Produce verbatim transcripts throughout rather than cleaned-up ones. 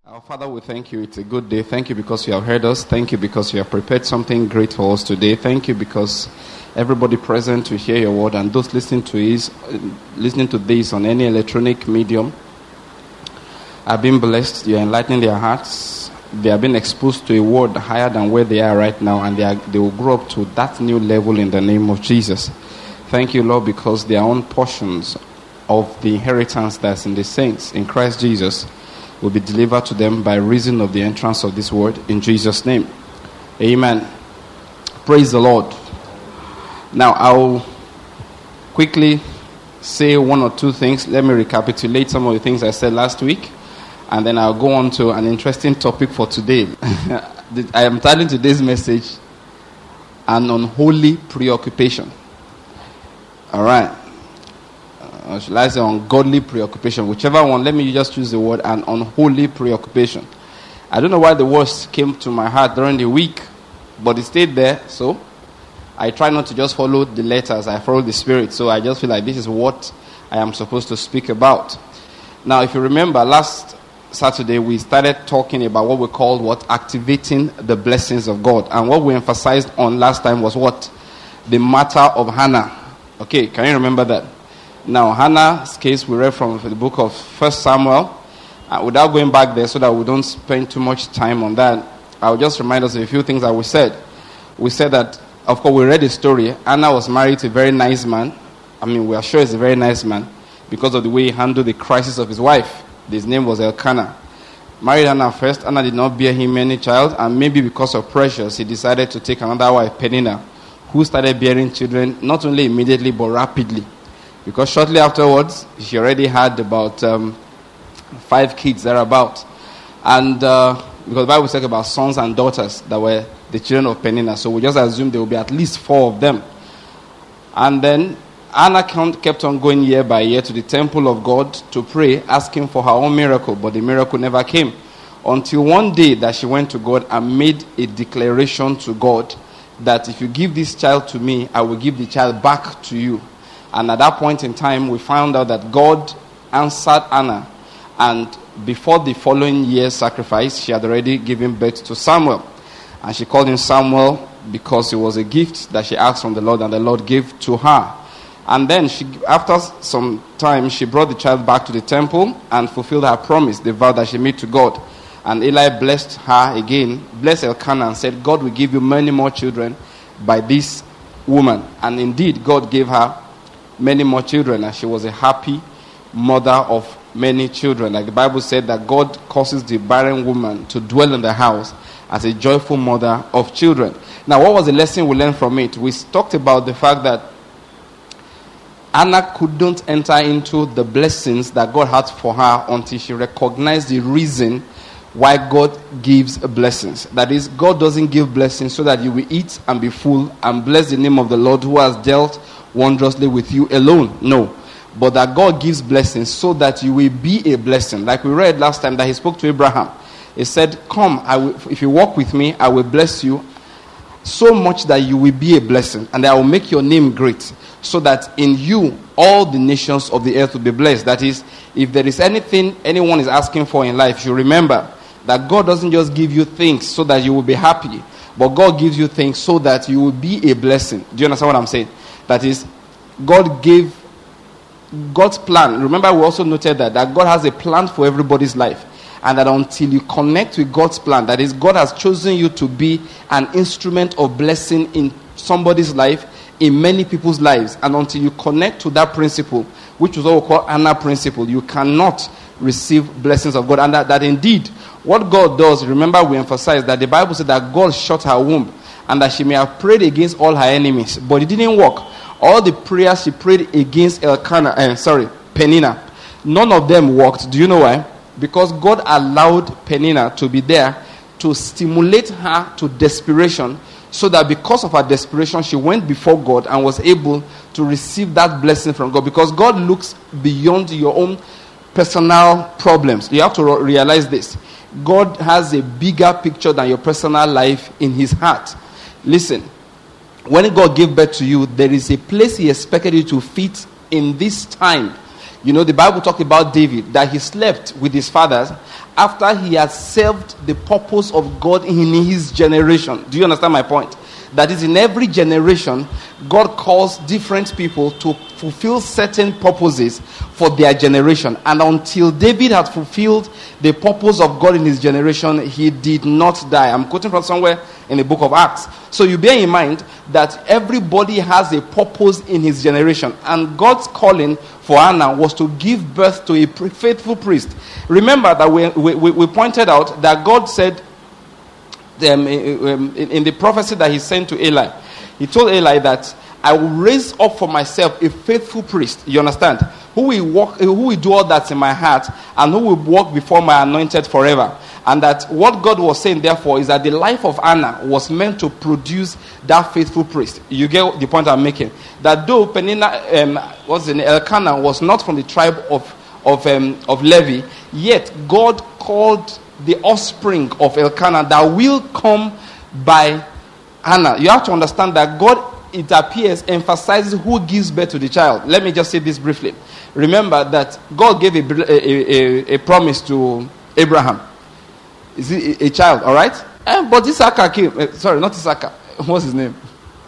Our Father, we thank you. It's a good day. Thank you because you have heard us. Thank you because you have prepared something great for us today. Thank you because everybody present to hear your word and those listening to is listening to this on any electronic medium are being blessed. You are enlightening their hearts. They are being exposed to a word higher than where they are right now, and they are, they will grow up to that new level in the name of Jesus. Thank you, Lord, because their own portions of the inheritance that's in the saints in Christ Jesus will be delivered to them by reason of the entrance of this word in Jesus' name. Amen. Praise the Lord. Now, I'll quickly say one or two things. Let me recapitulate some of the things I said last week, and then I'll go on to an interesting topic for today. I am titling today's message, An Unholy Preoccupation. All right. Or should I say ungodly preoccupation? Whichever one, let me just choose the word, an unholy preoccupation. I don't know why the words came to my heart during the week, but it stayed there, so I try not to just follow the letters, I follow the Spirit. So I just feel like this is what I am supposed to speak about. Now, if you remember, last Saturday we started talking about what we called what? Activating the blessings of God. And what we emphasized on last time was what? The matter of Hannah. Okay, can you remember that? Now, Hannah's case, we read from the book of First Samuel. Uh, without going back there so that we don't spend too much time on that, I'll just remind us of a few things that we said. We said that, of course, we read the story. Hannah was married to a very nice man. I mean, we are sure he's a very nice man because of the way he handled the crisis of his wife. His name was Elkanah. Married Hannah first. Hannah did not bear him any child, and maybe because of pressures, he decided to take another wife, Peninnah, who started bearing children, not only immediately, but rapidly. Because shortly afterwards, she already had about um, five kids thereabout. And uh, because the Bible says about sons and daughters that were the children of Peninnah. So we just assume there will be at least four of them. And then Hannah kept on going year by year to the temple of God to pray, asking for her own miracle. But the miracle never came. Until one day that she went to God and made a declaration to God that if you give this child to me, I will give the child back to you. And at that point in time, we found out that God answered Hannah. And before the following year's sacrifice, she had already given birth to Samuel. And she called him Samuel because it was a gift that she asked from the Lord, and the Lord gave to her. And then, she, after some time, she brought the child back to the temple and fulfilled her promise, the vow that she made to God. And Eli blessed her again, blessed Elkanah, and said, God will give you many more children by this woman. And indeed, God gave her many more children, and she was a happy mother of many children. Like the Bible said that God causes the barren woman to dwell in the house as a joyful mother of children. Now, what was the lesson we learned from it? We talked about the fact that Hannah couldn't enter into the blessings that God had for her until she recognized the reason why God gives blessings. That is, God doesn't give blessings so that you will eat and be full and bless the name of the Lord who has dealt wondrously with you alone. No. But that God gives blessings so that you will be a blessing. Like we read last time that he spoke to Abraham. He said, come, I will, if you walk with me, I will bless you so much that you will be a blessing. And I will make your name great so that in you all the nations of the earth will be blessed. That is, if there is anything anyone is asking for in life, you remember that God doesn't just give you things so that you will be happy. But God gives you things so that you will be a blessing. Do you understand what I'm saying? That is, God gave God's plan. Remember, we also noted that, that God has a plan for everybody's life. And that until you connect with God's plan, that is, God has chosen you to be an instrument of blessing in somebody's life, in many people's lives. And until you connect to that principle, which is what we call Anna principle, you cannot receive blessings of God. And that, that indeed, what God does, remember we emphasized that the Bible said that God shut her womb and that she may have prayed against all her enemies. But it didn't work. All the prayers she prayed against Elkanah, uh, sorry, Peninnah, none of them worked. Do you know why? Because God allowed Peninnah to be there to stimulate her to desperation, so that because of her desperation, she went before God and was able to receive that blessing from God. Because God looks beyond your own personal problems. You have to realize this. God has a bigger picture than your personal life in his heart. Listen, when God gave birth to you, there is a place he expected you to fit in this time. You know, the Bible talked about David, that he slept with his fathers after he had served the purpose of God in his generation. Do you understand my point? That is, in every generation, God calls different people to fulfill certain purposes for their generation. And until David had fulfilled the purpose of God in his generation, he did not die. I'm quoting from somewhere in the book of Acts. So you bear in mind that everybody has a purpose in his generation. And God's calling for Hannah was to give birth to a faithful priest. Remember that we, we, we pointed out that God said, Um, in, in the prophecy that he sent to Eli, he told Eli that I will raise up for myself a faithful priest. You understand? Who will walk, who will do all that's in my heart, and who will walk before my anointed forever. And that what God was saying, therefore, is that the life of Anna was meant to produce that faithful priest. You get the point I'm making? That though Penina, um, what's the name, Elkanah was not from the tribe of of um, of Levi, yet God called the offspring of Elkanah that will come by Hannah. You have to understand that God, it appears, emphasizes who gives birth to the child. Let me just say this briefly. Remember that God gave a, a, a, a promise to Abraham. Is it a, a child, all right? And, but Isaac came. Uh, sorry, not Isaac. What's his name?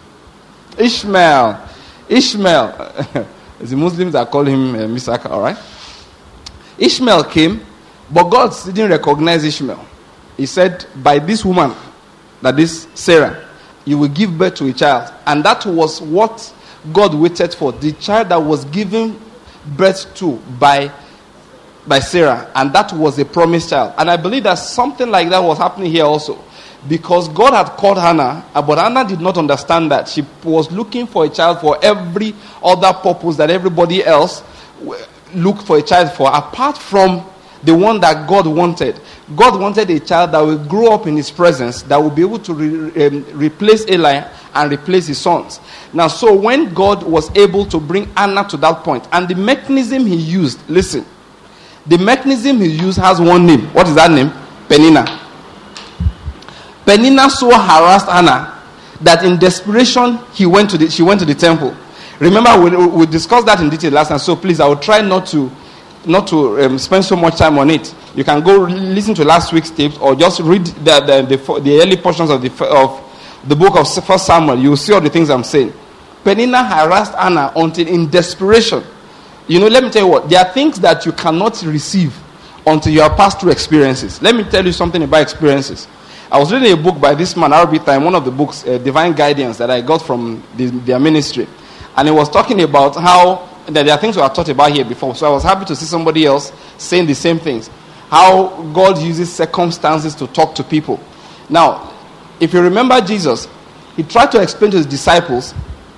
Ishmael. Ishmael. The Muslims are calling him uh, Isaac, all right? Ishmael came. But God didn't recognize Ishmael. He said, by this woman, that is Sarah, you will give birth to a child. And that was what God waited for. The child that was given birth to by, by Sarah. And that was a promised child. And I believe that something like that was happening here also. Because God had called Hannah, but Hannah did not understand that. She was looking for a child for every other purpose that everybody else looked for a child for, apart from the one that God wanted. God wanted a child that will grow up in his presence, that will be able to re- um, replace Eli and replace his sons. Now, so when God was able to bring Anna to that point, and the mechanism he used, listen, the mechanism he used has one name. What is that name? Penina. Penina so harassed Anna that in desperation he went to the, she went to the temple. Remember, we, we discussed that in detail last time, so please, I will try not to not to um, spend so much time on it. You can go listen to last week's tapes, or just read the the, the, the early portions of the of the book of First Samuel. You will see all the things I'm saying. Penina harassed Anna until in desperation. You know, let me tell you what. There are things that you cannot receive until you have passed through experiences. Let me tell you something about experiences. I was reading a book by this man, Arabi Time, one of the books, uh, Divine Guidance, that I got from the, their ministry. And he was talking about how that there are things we have talked about here before. So I was happy to see somebody else saying the same things. How God uses circumstances to talk to people. Now, if you remember Jesus, he tried to explain to his disciples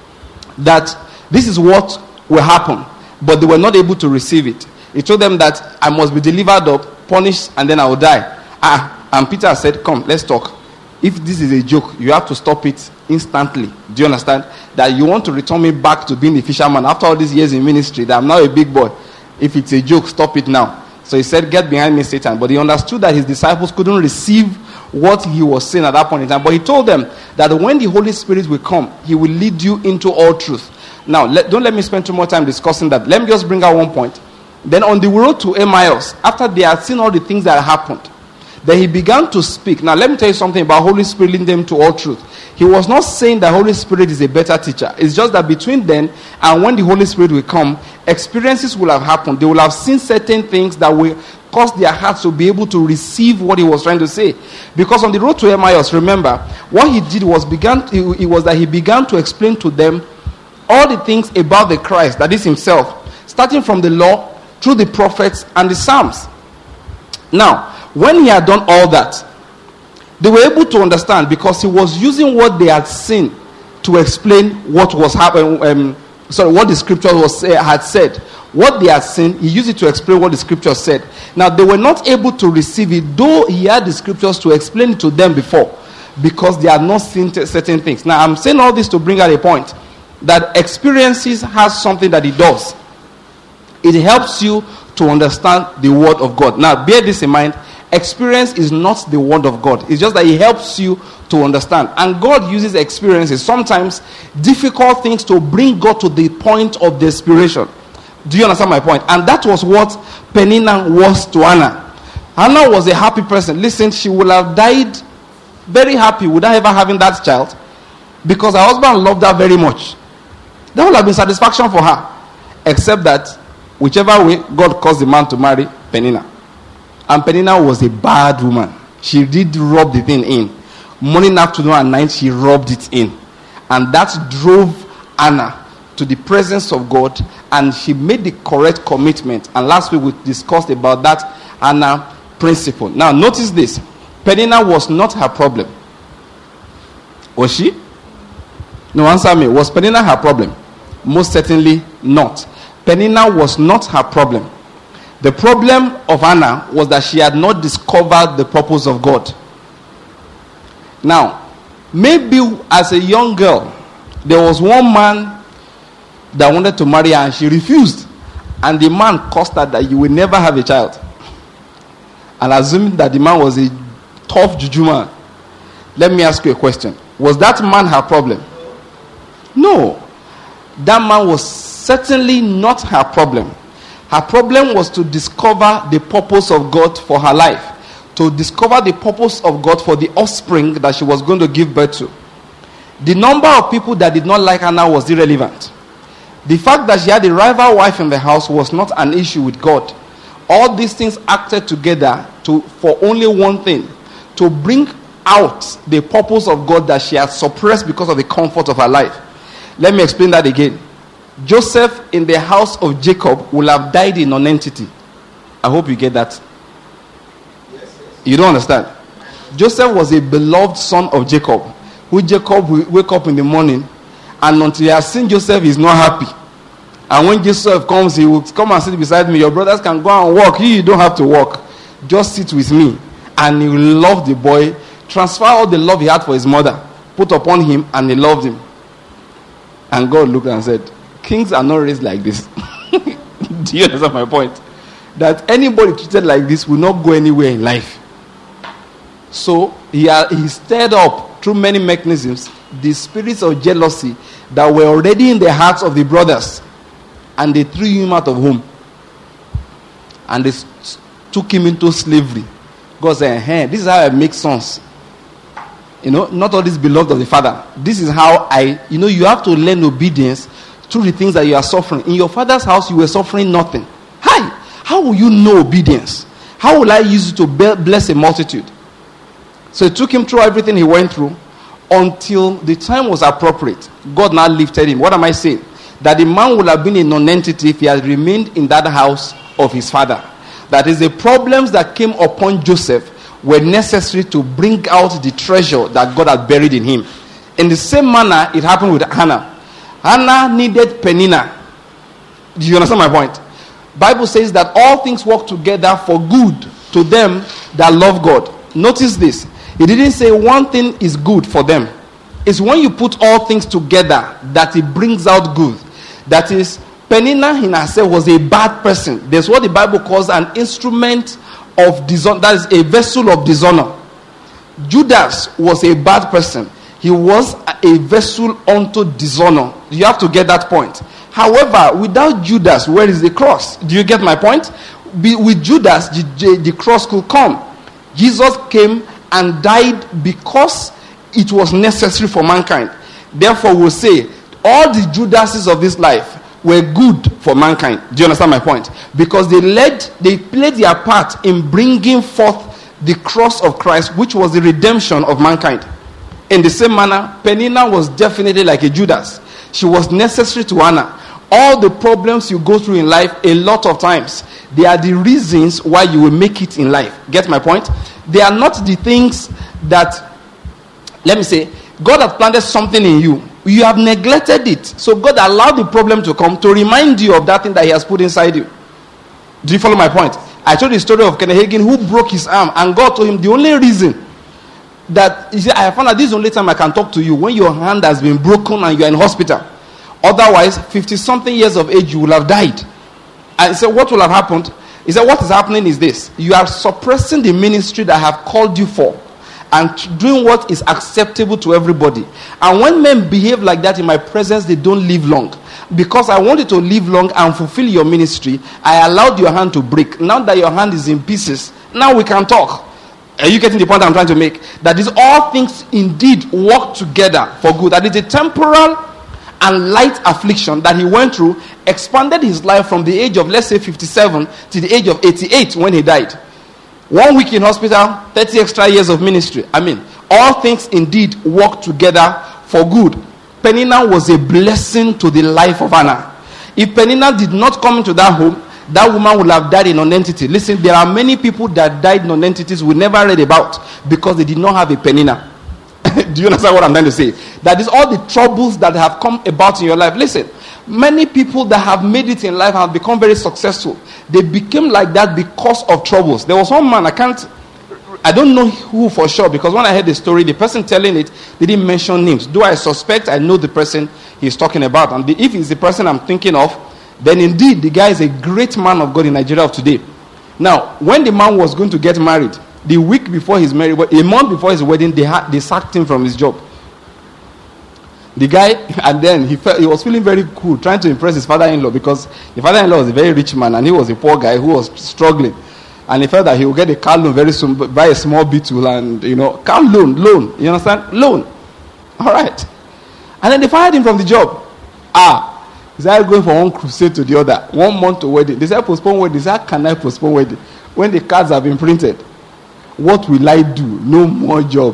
that this is what will happen, but they were not able to receive it. He told them that I must be delivered up, punished, and then I will die. Ah, and Peter said, come, let's talk. If this is a joke, you have to stop it instantly. Do you understand? That you want to return me back to being a fisherman after all these years in ministry, that I'm now a big boy. If it's a joke, stop it now. So he said, get behind me, Satan. But he understood that his disciples couldn't receive what he was saying at that point in time. But he told them that when the Holy Spirit will come, he will lead you into all truth. Now, let, don't let me spend too much time discussing that. Let me just bring out one point. Then on the road to Emmaus, after they had seen all the things that happened, then he began to speak. Now, let me tell you something about Holy Spirit leading them to all truth. He was not saying that Holy Spirit is a better teacher. It's just that between then and when the Holy Spirit will come, experiences will have happened. They will have seen certain things that will cause their hearts to be able to receive what he was trying to say. Because on the road to Emmaus, remember, what he did was began. It was that he began to explain to them all the things about the Christ, that is himself, starting from the law, through the prophets and the Psalms. Now, when he had done all that, they were able to understand, because he was using what they had seen to explain what was happening. Um, sorry, what the scripture was uh, had said. What they had seen, he used it to explain what the scripture said. Now, they were not able to receive it, though he had the scriptures to explain it to them before, because they had not seen t- certain things. Now, I'm saying all this to bring out a point, that experiences has something that it does. It helps you to understand the word of God. Now, bear this in mind. Experience is not the word of God. It's just that it helps you to understand. And God uses experiences, sometimes difficult things, to bring God to the point of desperation. Do you understand my point? And that was what Peninnah was to Hannah. Hannah was a happy person. Listen, she would have died very happy without ever having that child, because her husband loved her very much. That would have been satisfaction for her. Except that, whichever way, God caused the man to marry Peninnah. And Peninnah was a bad woman. She did rub the thing in. Morning, afternoon, and night, she rubbed it in. And that drove Hannah to the presence of God, and she made the correct commitment. And last week we discussed about that Hannah principle. Now notice this. Peninnah was not her problem. Was she? No, answer me. Was Peninnah her problem? Most certainly not. Peninnah was not her problem. The problem of Hannah was that she had not discovered the purpose of God. Now, maybe as a young girl, there was one man that wanted to marry her and she refused. And the man cursed her that you will never have a child. And assuming that the man was a tough juju man, let me ask you a question. Was that man her problem? No. That man was certainly not her problem. Her problem was to discover the purpose of God for her life. To discover the purpose of God for the offspring that she was going to give birth to. The number of people that did not like Hannah was irrelevant. The fact that she had a rival wife in the house was not an issue with God. All these things acted together to for only one thing. To bring out the purpose of God that she had suppressed because of the comfort of her life. Let me explain that again. Joseph in the house of Jacob will have died in nonentity. I hope you get that. You don't understand? Joseph was a beloved son of Jacob, who Jacob will wake up in the morning, and until he has seen Joseph, he's not happy. And when Joseph comes, he will come and sit beside me. Your brothers can go and walk. You, you don't have to walk. Just sit with me. And he will love the boy, transfer all the love he had for his mother, put upon him, and he loved him. And God looked and said, kings are not raised like this. Do you understand my point? That anybody treated like this will not go anywhere in life. So he, uh, he stirred up through many mechanisms the spirits of jealousy that were already in the hearts of the brothers, and they threw him out of home, and they st- took him into slavery. God said, hey, this is how I make sons. You know, not all this beloved of the father. This is how I, you know, you have to learn obedience through the things that you are suffering. In your father's house, you were suffering nothing. Hi, how will you know obedience? How will I use it to bless a multitude? So it took him through everything he went through until the time was appropriate. God now lifted him. What am I saying? That the man would have been a non-entity if he had remained in that house of his father. That is, the problems that came upon Joseph were necessary to bring out the treasure that God had buried in him. In the same manner, it happened with Hannah. Hannah needed Peninnah. Do you understand my point? Bible says that all things work together for good to them that love God. Notice this. It didn't say one thing is good for them. It's when you put all things together that it brings out good. That is, Peninnah in herself was a bad person. There's what the Bible calls an instrument of dishonor. That is a vessel of dishonor. Judas was a bad person. He was a vessel unto dishonor. You have to get that point. However, without Judas, where is the cross? Do you get my point? Be, with Judas, the, the cross could come. Jesus came and died because it was necessary for mankind. Therefore, we'll say all the Judases of this life were good for mankind. Do you understand my point? Because they led, they played their part in bringing forth the cross of Christ, which was the redemption of mankind. In the same manner, Peninnah was definitely like a Judas. She was necessary to Hannah. All the problems you go through in life, a lot of times, they are the reasons why you will make it in life. Get my point? They are not the things that, let me say, God has planted something in you. You have neglected it. So God allowed the problem to come to remind you of that thing that he has put inside you. Do you follow my point? I told the story of Kenneth Hagin who broke his arm, and God told him the only reason that, he said, I found out this is the only time I can talk to you when your hand has been broken and you are in hospital. Otherwise, fifty-something years of age, you will have died. And he said, what will have happened? He said, what is happening is this. You are suppressing the ministry that I have called you for. and doing what is acceptable to everybody. And when men behave like that in my presence, they don't live long. Because I wanted to live long and fulfill your ministry, I allowed your hand to break. Now that your hand is in pieces, now we can talk. Are you getting the point I'm trying to make? That is, all things indeed work together for good. That is, a temporal and light affliction that he went through expanded his life from the age of, let's say, fifty-seven to the age of eighty-eight when he died. One week in hospital, thirty extra years of ministry. I mean, all things indeed work together for good. Peninnah was a blessing to the life of Hannah. If Peninnah did not come into that home, that woman would have died in nonentity. Listen, there are many people that died nonentities we never read about because they did not have a Peninnah. Do you understand what I'm trying to say? That is all the troubles that have come about in your life. Listen, many people that have made it in life have become very successful. They became like that because of troubles. There was one man, I can't, I don't know who for sure, because when I heard the story, the person telling it didn't mention names. Do I suspect I know the person he's talking about? And the, if it's the person I'm thinking of, then indeed the guy is a great man of God in Nigeria of today. Now, when the man was going to get married, the week before his marriage, a month before his wedding, they had they sacked him from his job. The guy, and then he felt he was feeling very cool, trying to impress his father-in-law, because the father-in-law was a very rich man and he was a poor guy who was struggling. And he felt that he would get a car loan very soon, buy a small Beetle, and you know, car loan, loan. You understand? Loan. All right. And then they fired him from the job. Ah. He started going from one crusade to the other. One month to wedding. They said postpone wedding. They said, how can I postpone wedding? When the cards have been printed, what will I do? No more job.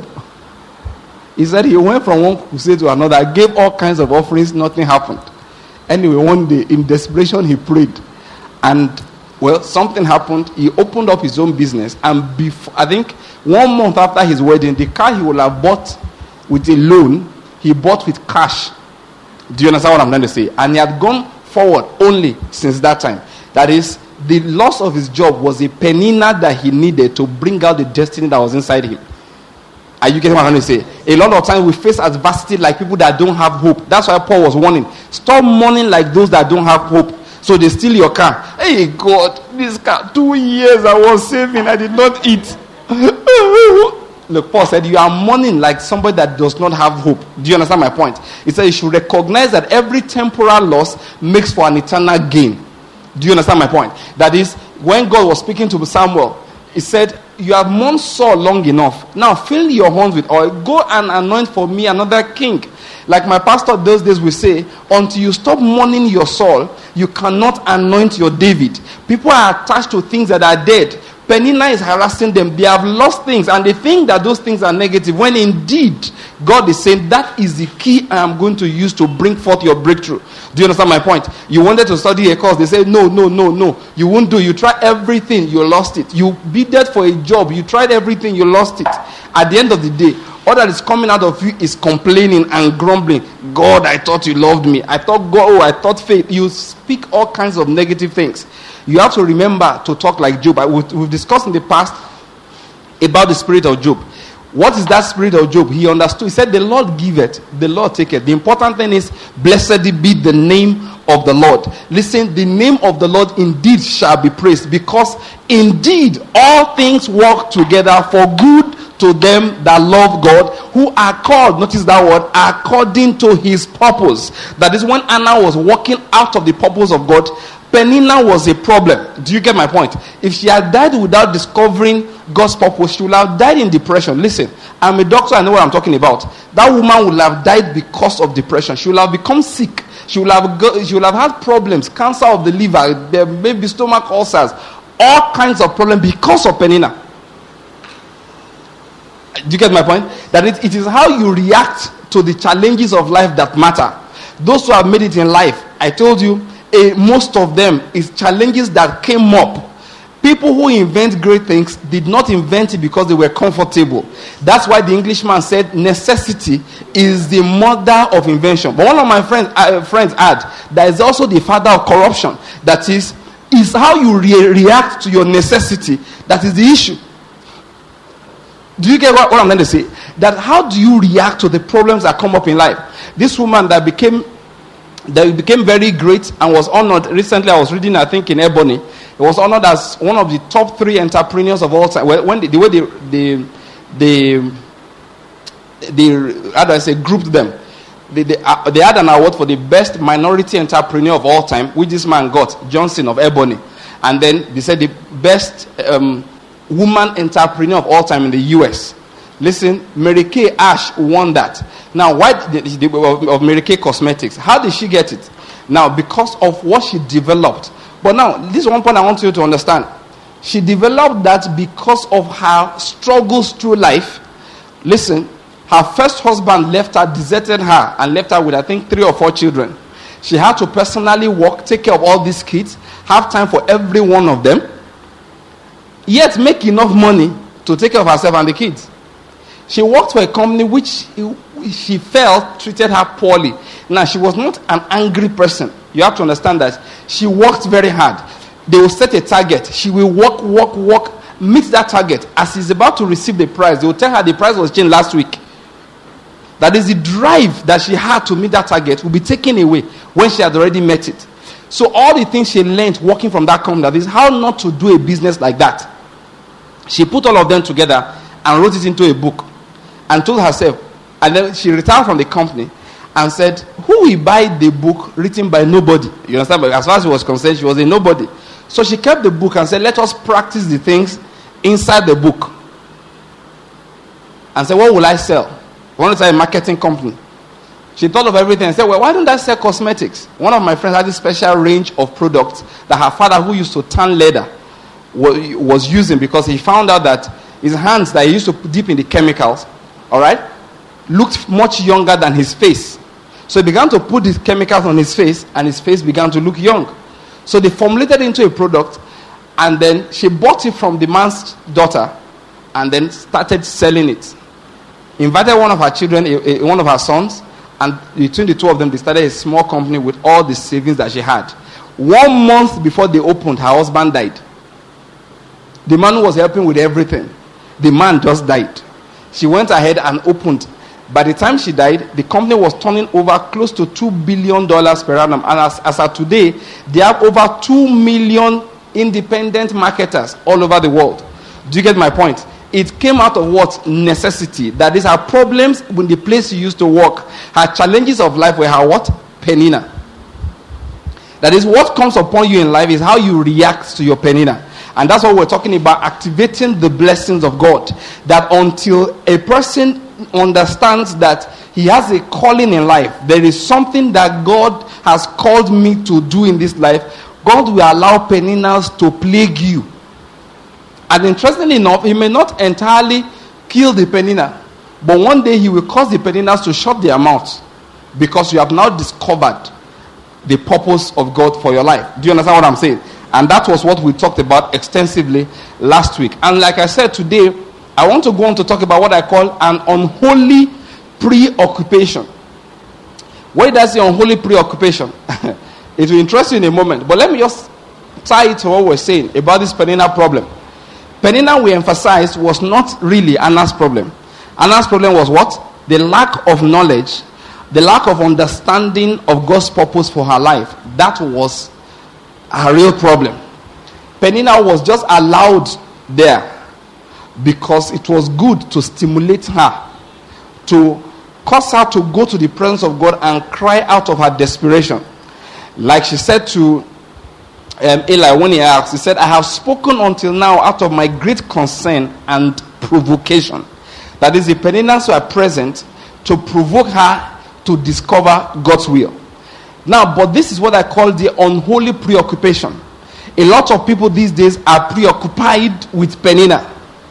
He said he went from one crusade to another, gave all kinds of offerings, nothing happened. Anyway, one day, in desperation, he prayed. And, well, something happened. He opened up his own business. And before, I think one month after his wedding, the car he would have bought with a loan, he bought with cash. Do you understand what I'm trying to say? And he had gone forward only since that time. That is, the loss of his job was a Peninnah that he needed to bring out the destiny that was inside him. Are you getting what I'm trying to say? A lot of times we face adversity like people that don't have hope. That's why Paul was warning. Stop mourning like those that don't have hope. So they steal your car. Hey God, this car, two years I was saving, I did not eat. Look, Paul said, you are mourning like somebody that does not have hope. Do you understand my point? He said you should recognize that every temporal loss makes for an eternal gain. Do you understand my point? That is, when God was speaking to Samuel, he said, you have mourned Saul long enough. Now fill your horns with oil. Go and anoint for me another king. Like my pastor those days will say, until you stop mourning your Saul, you cannot anoint your David. People are attached to things that are dead. Peninnah is harassing them. They have lost things and they think that those things are negative, when indeed God is saying that is the key I am going to use to bring forth your breakthrough. Do you understand my point? You wanted to study a course. They say no, no, no, no. You won't do. You tried everything. You lost it. You bidded for a job. You tried everything. You lost it. At the end of the day, all that is coming out of you is complaining and grumbling. God, I thought you loved me. I thought God, oh, I thought faith. You speak all kinds of negative things. You have to remember to talk like Job. I, we've discussed in the past about the spirit of Job. What is that spirit of Job? He understood. He said, the Lord giveth, the Lord taketh. The important thing is, blessed be the name of the Lord. Listen, the name of the Lord indeed shall be praised, because indeed all things work together for good to them that love God, who are called, notice that word, according to his purpose. That is, when Anna was walking out of the purpose of God, Peninnah was a problem. Do you get my point? If she had died without discovering God's purpose, she would have died in depression. Listen, I'm a doctor, I know what I'm talking about. That woman would have died because of depression. She would have become sick. She would have go, she would have had problems, cancer of the liver, there may be stomach ulcers, all kinds of problems because of Peninnah. Do you get my point? That it, it is how you react to the challenges of life that matter. Those who have made it in life, I told you, a, most of them is challenges that came up. People who invent great things did not invent it because they were comfortable. That's why the Englishman said necessity is the mother of invention. But one of my friends, uh, friends add that is also the father of corruption. That is, is how you re- react to your necessity. That is the issue. Do you get what, what I'm trying to say? That how do you react to the problems that come up in life? This woman that became that became very great and was honored. Recently, I was reading, I think, in Ebony. It was honored as one of the top three entrepreneurs of all time. When the, the way they, they, they they, how do I say, grouped them. They, they, uh, they had an award for the best minority entrepreneur of all time, which this man got, Johnson of Ebony. And then they said the best um, woman entrepreneur of all time in the U S. Listen, Mary Kay Ash won that. Now, why did she, of, of Mary Kay Cosmetics? How did she get it? Now, because of what she developed. But now, this is one point I want you to understand. She developed that because of her struggles through life. Listen, her first husband left her, deserted her, and left her with, I think, three or four children. She had to personally work, take care of all these kids, have time for every one of them, yet make enough money to take care of herself and the kids. She worked for a company which she felt treated her poorly. Now, she was not an angry person. You have to understand that. She worked very hard. They will set a target. She will work, work, work, meet that target. As she's about to receive the prize, they will tell her the price was changed last week. That is, the drive that she had to meet that target will be taken away when she had already met it. So all the things she learned working from that company, that is how not to do a business like that. She put all of them together and wrote it into a book and told herself, and then she retired from the company and said, who will buy the book written by nobody? You understand? But as far as she was concerned, she was a nobody. So she kept the book and said, let us practice the things inside the book. And said, what will I sell? I want to start a marketing company. She thought of everything and said, well, why don't I sell cosmetics? One of my friends had this special range of products that her father, who used to tan leather, was using, because he found out that his hands that he used to dip in the chemicals, all right, looked much younger than his face. So he began to put these chemicals on his face, and his face began to look young. So they formulated it into a product, and then she bought it from the man's daughter, and then started selling it. Invited one of her children, a, a, one of her sons, and between the two of them, they started a small company with all the savings that she had. One month before they opened, her husband died. The man who was helping with everything, the man just died. She went ahead and opened. By the time she died, the company was turning over close to two billion dollars per annum. And as, as of today, they have over two million independent marketers all over the world. Do you get my point? It came out of what? Necessity. That is, her problems in the place she used to work. Her challenges of life were her what? Penina. That is, what comes upon you in life is how you react to your penina. And that's what we're talking about, activating the blessings of God. That until a person understands that he has a calling in life, there is something that God has called me to do in this life, God will allow peninas to plague you. And interestingly enough, he may not entirely kill the penina, but one day he will cause the peninas to shut their mouths, because you have now discovered the purpose of God for your life. Do you understand what I'm saying? And that was what we talked about extensively last week. And like I said, today, I want to go on to talk about what I call an unholy preoccupation. What did I say, unholy preoccupation? It will interest you in a moment. But let me just tie it to what we're saying about this penina problem. Penina, we emphasized, was not really Anna's problem. Anna's problem was what? The lack of knowledge, the lack of understanding of God's purpose for her life. That was her real problem. Penina was just allowed there because it was good to stimulate her, to cause her to go to the presence of God and cry out of her desperation. Like she said to um, Eli when he asked, he said, I have spoken until now out of my great concern and provocation. That is, the Peninas were present to provoke her to discover God's will. Now, but this is what I call the unholy preoccupation. A lot of people these days are preoccupied with penina.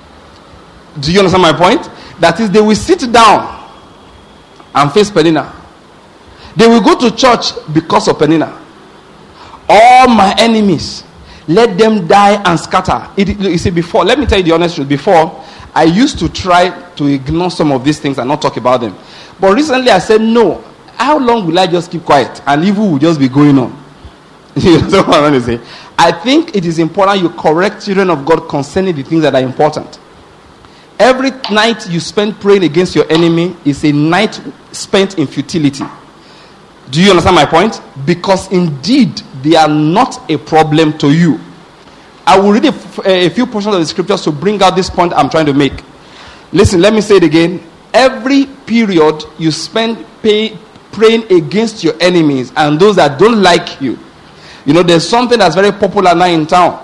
Do you understand my point? That is, they will sit down and face penina. They will go to church because of penina. All my enemies, let them die and scatter. It, you see, before, let me tell you the honest truth. Before, I used to try to ignore some of these things and not talk about them. But recently I said, no. How long will I just keep quiet and evil will just be going on? You know what I'm saying? I think it is important you correct children of God concerning the things that are important. Every night you spend praying against your enemy is a night spent in futility. Do you understand my point? Because indeed they are not a problem to you. I will read a, a few portions of the scriptures to bring out this point I'm trying to make. Listen, let me say it again. every period you spend pay, praying against your enemies and those that don't like you. You know, there's something that's very popular now in town.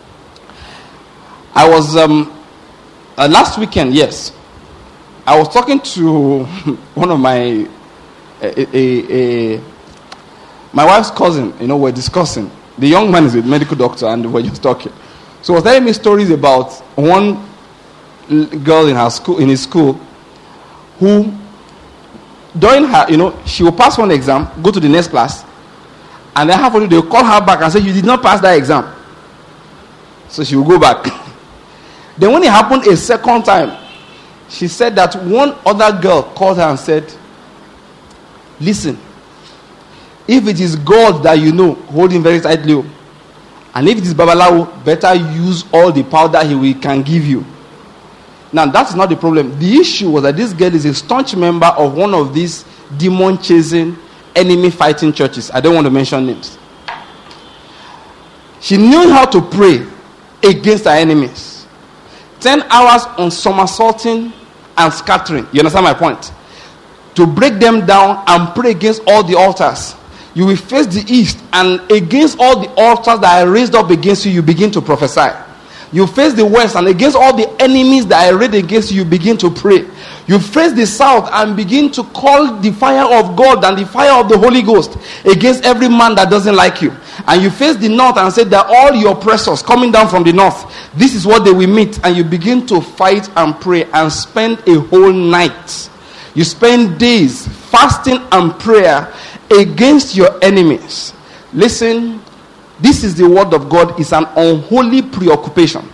I was, um, uh, last weekend, yes, I was talking to one of my, a, a, a, my wife's cousin, you know, we're discussing. The young man is a medical doctor and we're just talking. So he was telling me stories about one girl in her school, in his school, who, during her, you know, she will pass one exam, go to the next class, and then halfway they'll call her back and say, you did not pass that exam. So she will go back. Then when it happened a second time, she said that one other girl called her and said, listen, if it is God that you know, hold him very tightly. And if it is Babalawo, better use all the powder he will, can give you. Now, that's not the problem. The issue was that this girl is a staunch member of one of these demon-chasing, enemy-fighting churches. I don't want to mention names. She knew how to pray against her enemies. Ten hours on somersaulting and scattering. You understand my point? To break them down and pray against all the altars. You will face the east, and against all the altars that are raised up against you, you begin to prophesy. You face the west, and against all the enemies that are raised against you, you begin to pray. You face the south and begin to call the fire of God and the fire of the Holy Ghost against every man that doesn't like you. And you face the north and say that all your oppressors coming down from the north, this is what they will meet. And you begin to fight and pray and spend a whole night. You spend days fasting and prayer against your enemies. Listen, this is the word of God. It's an unholy preoccupation.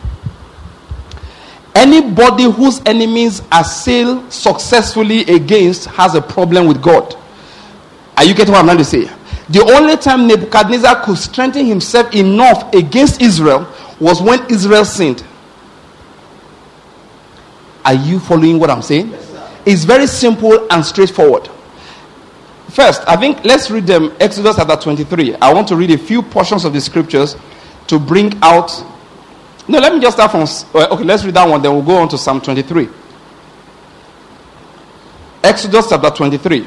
Anybody whose enemies are sailed successfully against has a problem with God. Are you getting what I'm trying to say? The only time Nebuchadnezzar could strengthen himself enough against Israel was when Israel sinned. Are you following what I'm saying? Yes, it's very simple and straightforward. First, I think let's read them. Exodus chapter twenty-three. I want to read a few portions of the scriptures to bring out. No, let me just start from. Okay, let's read that one. Then we'll go on to Psalm twenty-three. Exodus chapter twenty-three.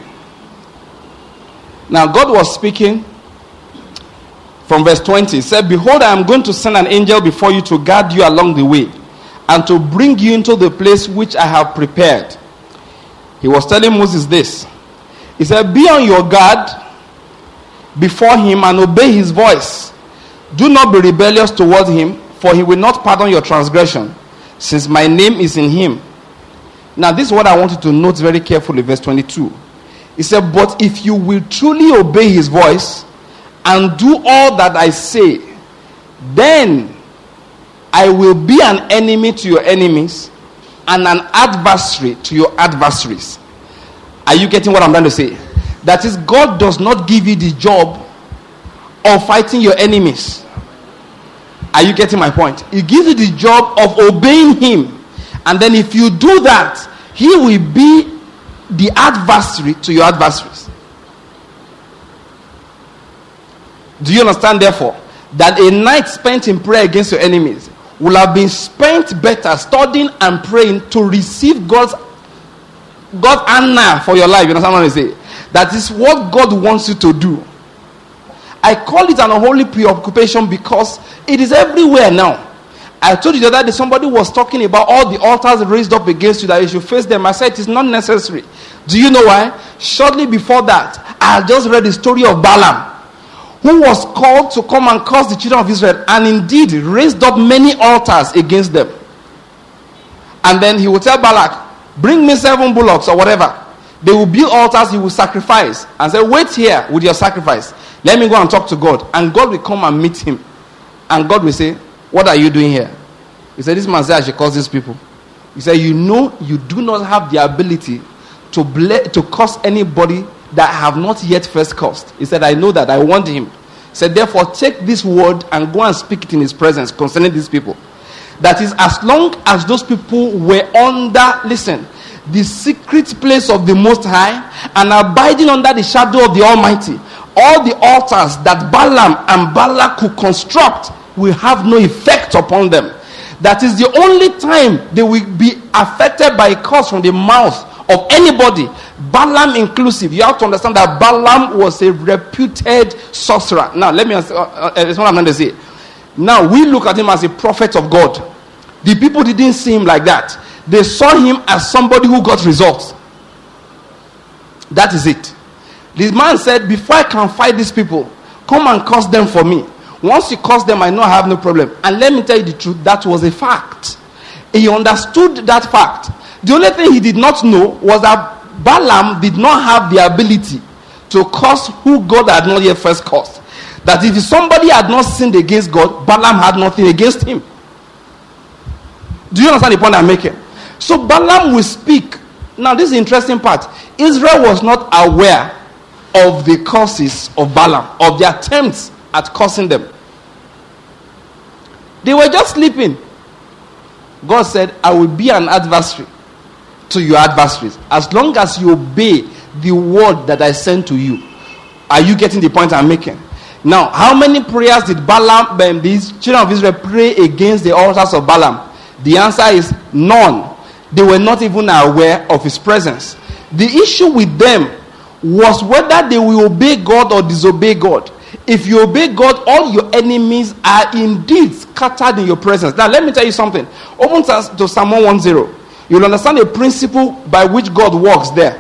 Now, God was speaking from verse twenty. He said, "Behold, I am going to send an angel before you to guard you along the way, and to bring you into the place which I have prepared." He was telling Moses this. He said, "Be on your guard before him and obey his voice. Do not be rebellious toward him, for he will not pardon your transgression, since my name is in him." Now, this is what I want you to note very carefully, verse twenty-two. He said, "But if you will truly obey his voice and do all that I say, then I will be an enemy to your enemies and an adversary to your adversaries." Are you getting what I'm trying to say? That is, God does not give you the job of fighting your enemies. Are you getting my point? He gives you the job of obeying him. And then if you do that, he will be the adversary to your adversaries. Do you understand, therefore, that a night spent in prayer against your enemies will have been spent better studying and praying to receive God's God's honor for your life? You understand what I say? That is what God wants you to do. I call it an unholy preoccupation because it is everywhere now. I told you the other day somebody was talking about all the altars raised up against you, that you should face them. I said it is not necessary. Do you know why? Shortly before that, I had just read the story of Balaam, who was called to come and curse the children of Israel, and indeed raised up many altars against them. And then he would tell Balak, "Bring me seven bullocks," or whatever. They will build altars, he will sacrifice, and say, "Wait here with your sacrifice. Let me go and talk to God." And God will come and meet him. And God will say, "What are you doing here?" He said, "This man said I should curse these people." He said, "You know you do not have the ability to ble- to curse anybody that have not yet first cursed." He said, "I know that. I want him." He said, "Therefore take this word and go and speak it in his presence concerning these people." That is, as long as those people were under, listen, the secret place of the Most High and abiding under the shadow of the Almighty, all the altars that Balaam and Balak could construct will have no effect upon them. That is the only time they will be affected by a curse from the mouth of anybody, Balaam inclusive. You have to understand that Balaam was a reputed sorcerer. Now, let me ask, uh, uh, that's what I'm going to say. Now, we look at him as a prophet of God. The people didn't see him like that. They saw him as somebody who got results. That is it. This man said, before I can fight these people, come and curse them for me. Once you curse them, I know I have no problem. And let me tell you the truth, that was a fact. He understood that fact. The only thing he did not know was that Balaam did not have the ability to curse who God had not yet first cursed. That if somebody had not sinned against God, Balaam had nothing against him. Do you understand the point I'm making? So Balaam will speak. Now this is the interesting part. Israel was not aware of the curses of Balaam, of the attempts at cursing them. They were just sleeping. God said, I will be an adversary to your adversaries as long as you obey the word that I sent to you. Are you getting the point I'm making? Now, how many prayers did Balaam, um, these children of Israel, pray against the altars of Balaam? The answer is none. They were not even aware of his presence. The issue with them was whether they will obey God or disobey God. If you obey God, all your enemies are indeed scattered in your presence. Now, let me tell you something. Open to Psalm one ten. You'll understand a principle by which God works there.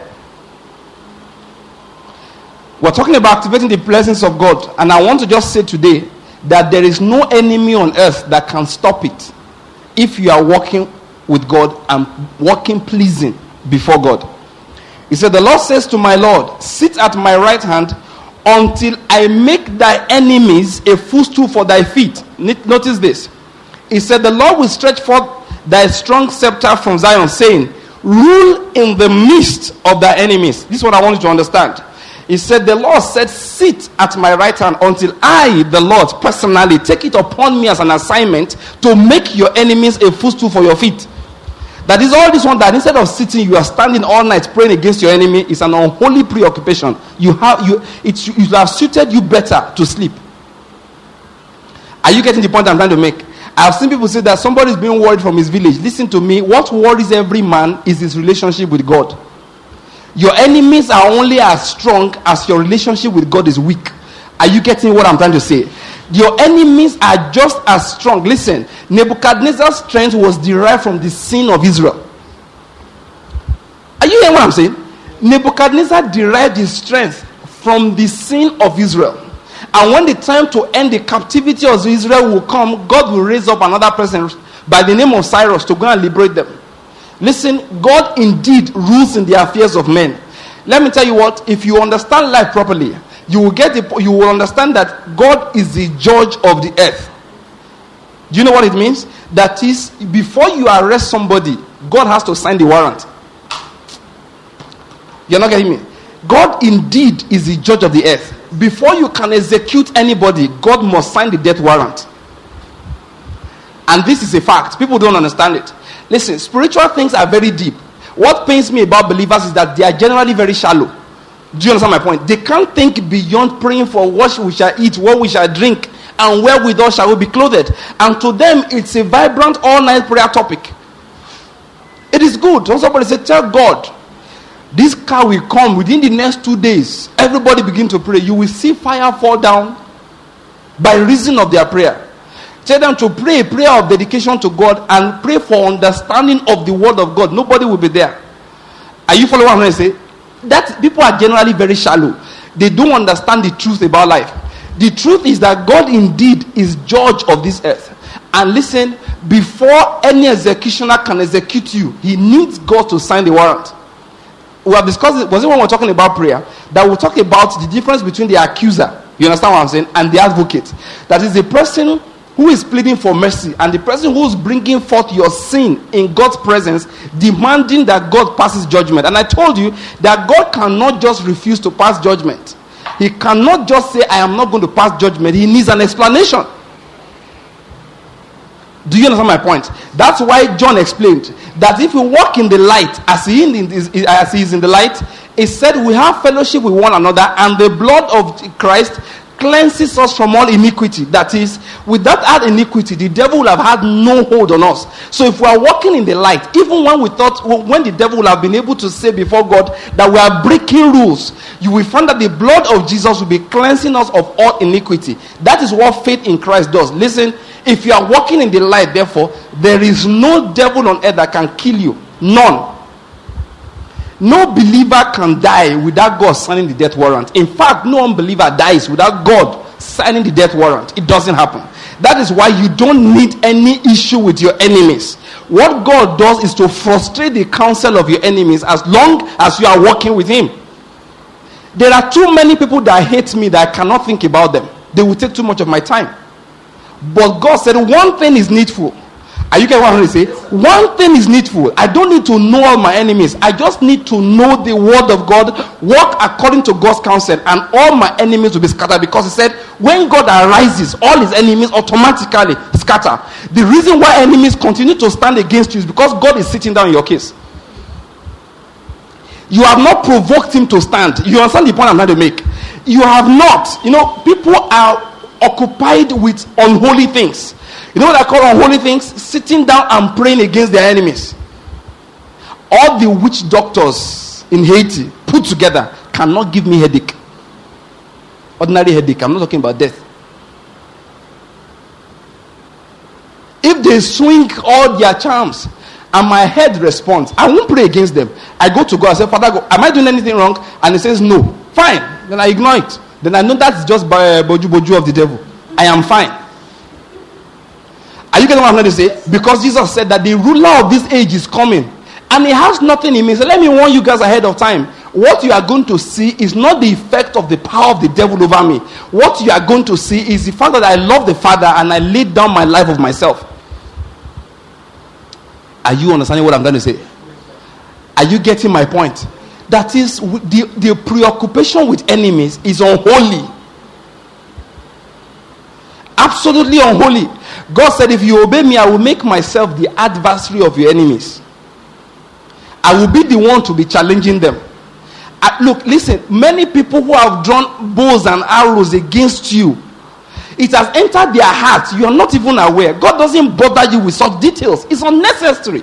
We're talking about activating the presence of God. And I want to just say today that there is no enemy on earth that can stop it if you are walking with God and walking pleasing before God. He said, the Lord says to my Lord, sit at my right hand until I make thy enemies a footstool for thy feet. Notice this. He said, the Lord will stretch forth thy strong scepter from Zion, saying, rule in the midst of thy enemies. This is what I want you to understand. He said, the Lord said, sit at my right hand until I, the Lord, personally take it upon me as an assignment to make your enemies a footstool for your feet. That is all this one, that instead of sitting, you are standing all night praying against your enemy. Is an unholy preoccupation. You have you it's it have suited you better to sleep. Are you getting the point I'm trying to make? I have seen people say that somebody is being worried from his village. Listen to me. What worries every man is his relationship with God. Your enemies are only as strong as your relationship with God is weak. Are you getting what I'm trying to say? Your enemies are just as strong. Listen, Nebuchadnezzar's strength was derived from the sin of Israel. Are you hearing what I'm saying? Nebuchadnezzar derived his strength from the sin of Israel. And when the time to end the captivity of Israel will come, God will raise up another person by the name of Cyrus to go and liberate them. Listen, God indeed rules in the affairs of men. Let me tell you what, if you understand life properly, you will get the, you will understand that God is the judge of the earth. Do you know what it means? That is, before you arrest somebody, God has to sign the warrant. You're not getting me? God indeed is the judge of the earth. Before you can execute anybody, God must sign the death warrant. And this is a fact. People don't understand it. Listen, spiritual things are very deep. What pains me about believers is that they are generally very shallow. Do you understand my point? They can't think beyond praying for what we shall eat, what we shall drink, and wherewithal shall we be clothed. And to them, it's a vibrant all-night prayer topic. It is good. When somebody say, tell God, this car will come within the next two days. Everybody begin to pray. You will see fire fall down by reason of their prayer. Tell them to pray a prayer of dedication to God and pray for understanding of the word of God. Nobody will be there. Are you following what I'm saying? That people are generally very shallow. They don't understand the truth about life. The truth is that God indeed is judge of this earth. And listen, before any executioner can execute you, he needs God to sign the warrant. We have discussed it. Was it when we were talking about prayer? That we'll talk about the difference between the accuser, you understand what I'm saying, and the advocate. That is the person who is pleading for mercy and the person who is bringing forth your sin in God's presence, demanding that God passes judgment. And I told you that God cannot just refuse to pass judgment. He cannot just say, I am not going to pass judgment. He needs an explanation. Do you understand my point? That's why John explained that if we walk in the light as he is, as he is in the light, it said we have fellowship with one another, and the blood of Christ cleanses us from all iniquity. That is, without that iniquity, the devil will have had no hold on us. So if we are walking in the light, even when we thought, when the devil will have been able to say before God that we are breaking rules, you will find that the blood of Jesus will be cleansing us of all iniquity. That is what faith in Christ does. Listen, if you are walking in the light, therefore, there is no devil on earth that can kill you. None. No believer can die without God signing the death warrant. In fact, no unbeliever dies without God signing the death warrant. It doesn't happen. That is why you don't need any issue with your enemies. What God does is to frustrate the counsel of your enemies as long as you are working with him. There are too many people that hate me that I cannot think about them. They will take too much of my time. But God said one thing is needful. Are you getting what I'm going to say? One thing is needful. I don't need to know all my enemies. I just need to know the word of God, walk according to God's counsel, and all my enemies will be scattered. Because he said, when God arises, all his enemies automatically scatter. The reason why enemies continue to stand against you is because God is sitting down in your case. You have not provoked him to stand. You understand the point I'm trying to make? You have not. You know, people are occupied with unholy things. You know what I call unholy things? Sitting down and praying against their enemies. All the witch doctors in Haiti put together cannot give me headache. Ordinary headache. I'm not talking about death. If they swing all their charms and my head responds, I won't pray against them. I go to God and say, Father God, am I doing anything wrong? And he says no. Fine. Then I ignore it. Then I know that's just by uh, boju boju of the devil. I am fine. Are you getting what I'm going to say? Because Jesus said that the ruler of this age is coming. And he has nothing in me. So let me warn you guys ahead of time. What you are going to see is not the effect of the power of the devil over me. What you are going to see is the fact that I love the Father and I laid down my life of myself. Are you understanding what I'm going to say? Are you getting my point? That is, the, the preoccupation with enemies is unholy. Absolutely unholy. God said, if you obey me, I will make myself the adversary of your enemies. I will be the one to be challenging them. Uh, look, listen, many people who have drawn bows and arrows against you, it has entered their hearts. You are not even aware. God doesn't bother you with such details. It's unnecessary.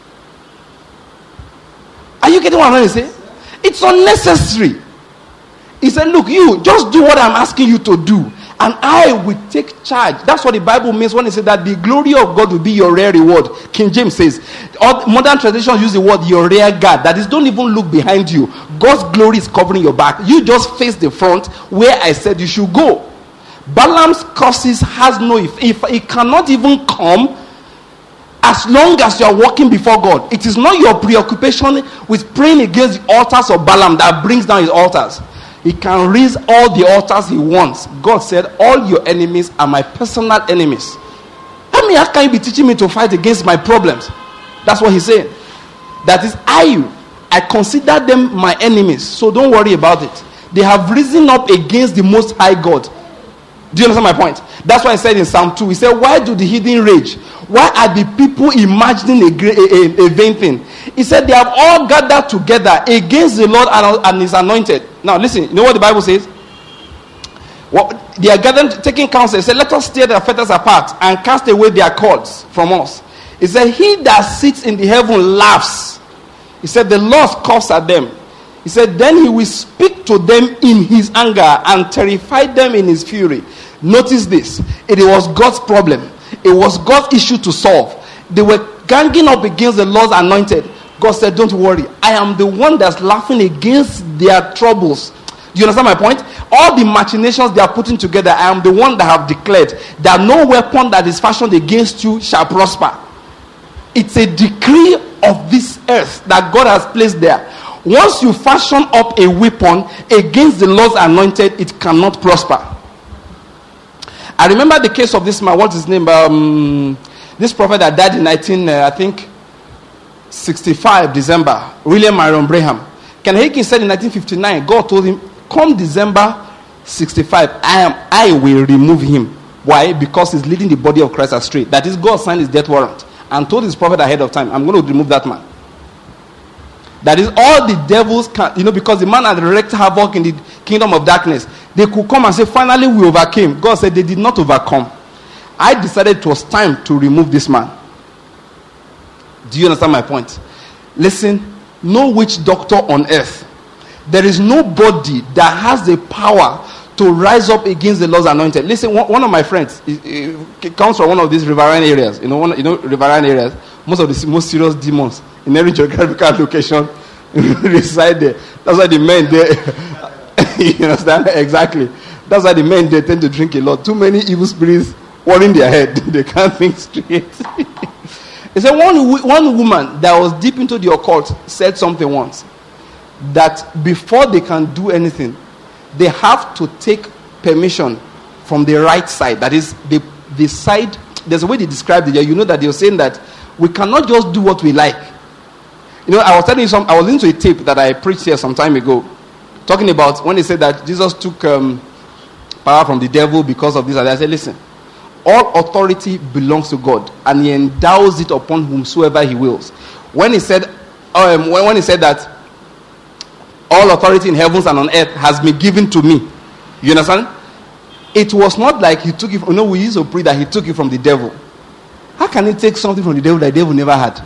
Are you getting what I'm trying to say? It's unnecessary. He said, look, you just do what I'm asking you to do, and I will take charge. That's what the Bible means when it says that the glory of God will be your real reward. King James says, all modern traditions use the word your rear guard. That is, don't even look behind you. God's glory is covering your back. You just face the front where I said you should go. Balaam's curses has no effect. If it cannot even come as long as you are walking before God. It is not your preoccupation with praying against the altars of Balaam that brings down his altars. He can raise all the altars he wants. God said, all your enemies are my personal enemies. I mean, how can you be teaching me to fight against my problems? That's what he's saying. That is, I, I consider them my enemies. So don't worry about it. They have risen up against the Most High God. Do you understand my point? That's why I said in Psalm two, he said, why do the heathen rage? Why are the people imagining a, a, a, a vain thing? He said, they have all gathered together against the Lord and, and his anointed. Now listen, you know what the Bible says? What, they are gathered, taking counsel. He said, let us tear their fetters apart and cast away their cords from us. He said, he that sits in the heaven laughs. He said, the Lord scoffs at them. He said, then he will speak to them in his anger and terrify them in his fury. Notice this. It was God's problem. It was God's issue to solve. They were ganging up against the Lord's anointed. God said, don't worry. I am the one that's laughing against their troubles. Do you understand my point? All the machinations they are putting together, I am the one that have declared that no weapon that is fashioned against you shall prosper. It's a decree of this earth that God has placed there. Once you fashion up a weapon against the Lord's anointed, it cannot prosper. I remember the case of this man. What's his name? Um, this prophet that died in nineteen, uh, I think, sixty-five December. William Marion Branham. Ken Hagin said in nineteen fifty-nine, God told him, "Come December sixty-five, I am, I will remove him." Why? Because he's leading the body of Christ astray. That is, God signed his death warrant and told his prophet ahead of time, "I'm going to remove that man." That is, all the devils can, you know, because the man had wreaked havoc in the kingdom of darkness. They could come and say, finally we overcame. God said they did not overcome. I decided it was time to remove this man. Do you understand my point? Listen, no witch doctor on earth. There is nobody that has the power to rise up against the Lord's anointed. Listen, one, one of my friends he, he comes from one of these riverine areas. You know, one, you know, riverine areas. Most of the most serious demons in every geographical location reside there. That's why the men there. You understand? Exactly. That's why the men they tend to drink a lot. Too many evil spirits worrying their head. They can't think straight. He said one, one woman that was deep into the occult said something once. That before they can do anything, they have to take permission from the right side. That is, the, the side, there's a way they described it. You know that they're saying that we cannot just do what we like. You know, I was telling you some, I was listening to a tape that I preached here some time ago, talking about when they said that Jesus took um, power from the devil because of this. And I said, listen, all authority belongs to God, and he endows it upon whomsoever he wills. When he said, um, when, when he said that all authority in heavens and on earth has been given to me, you understand? It was not like he took it. You know, we used to pray that he took it from the devil. How can he take something from the devil that the devil never had?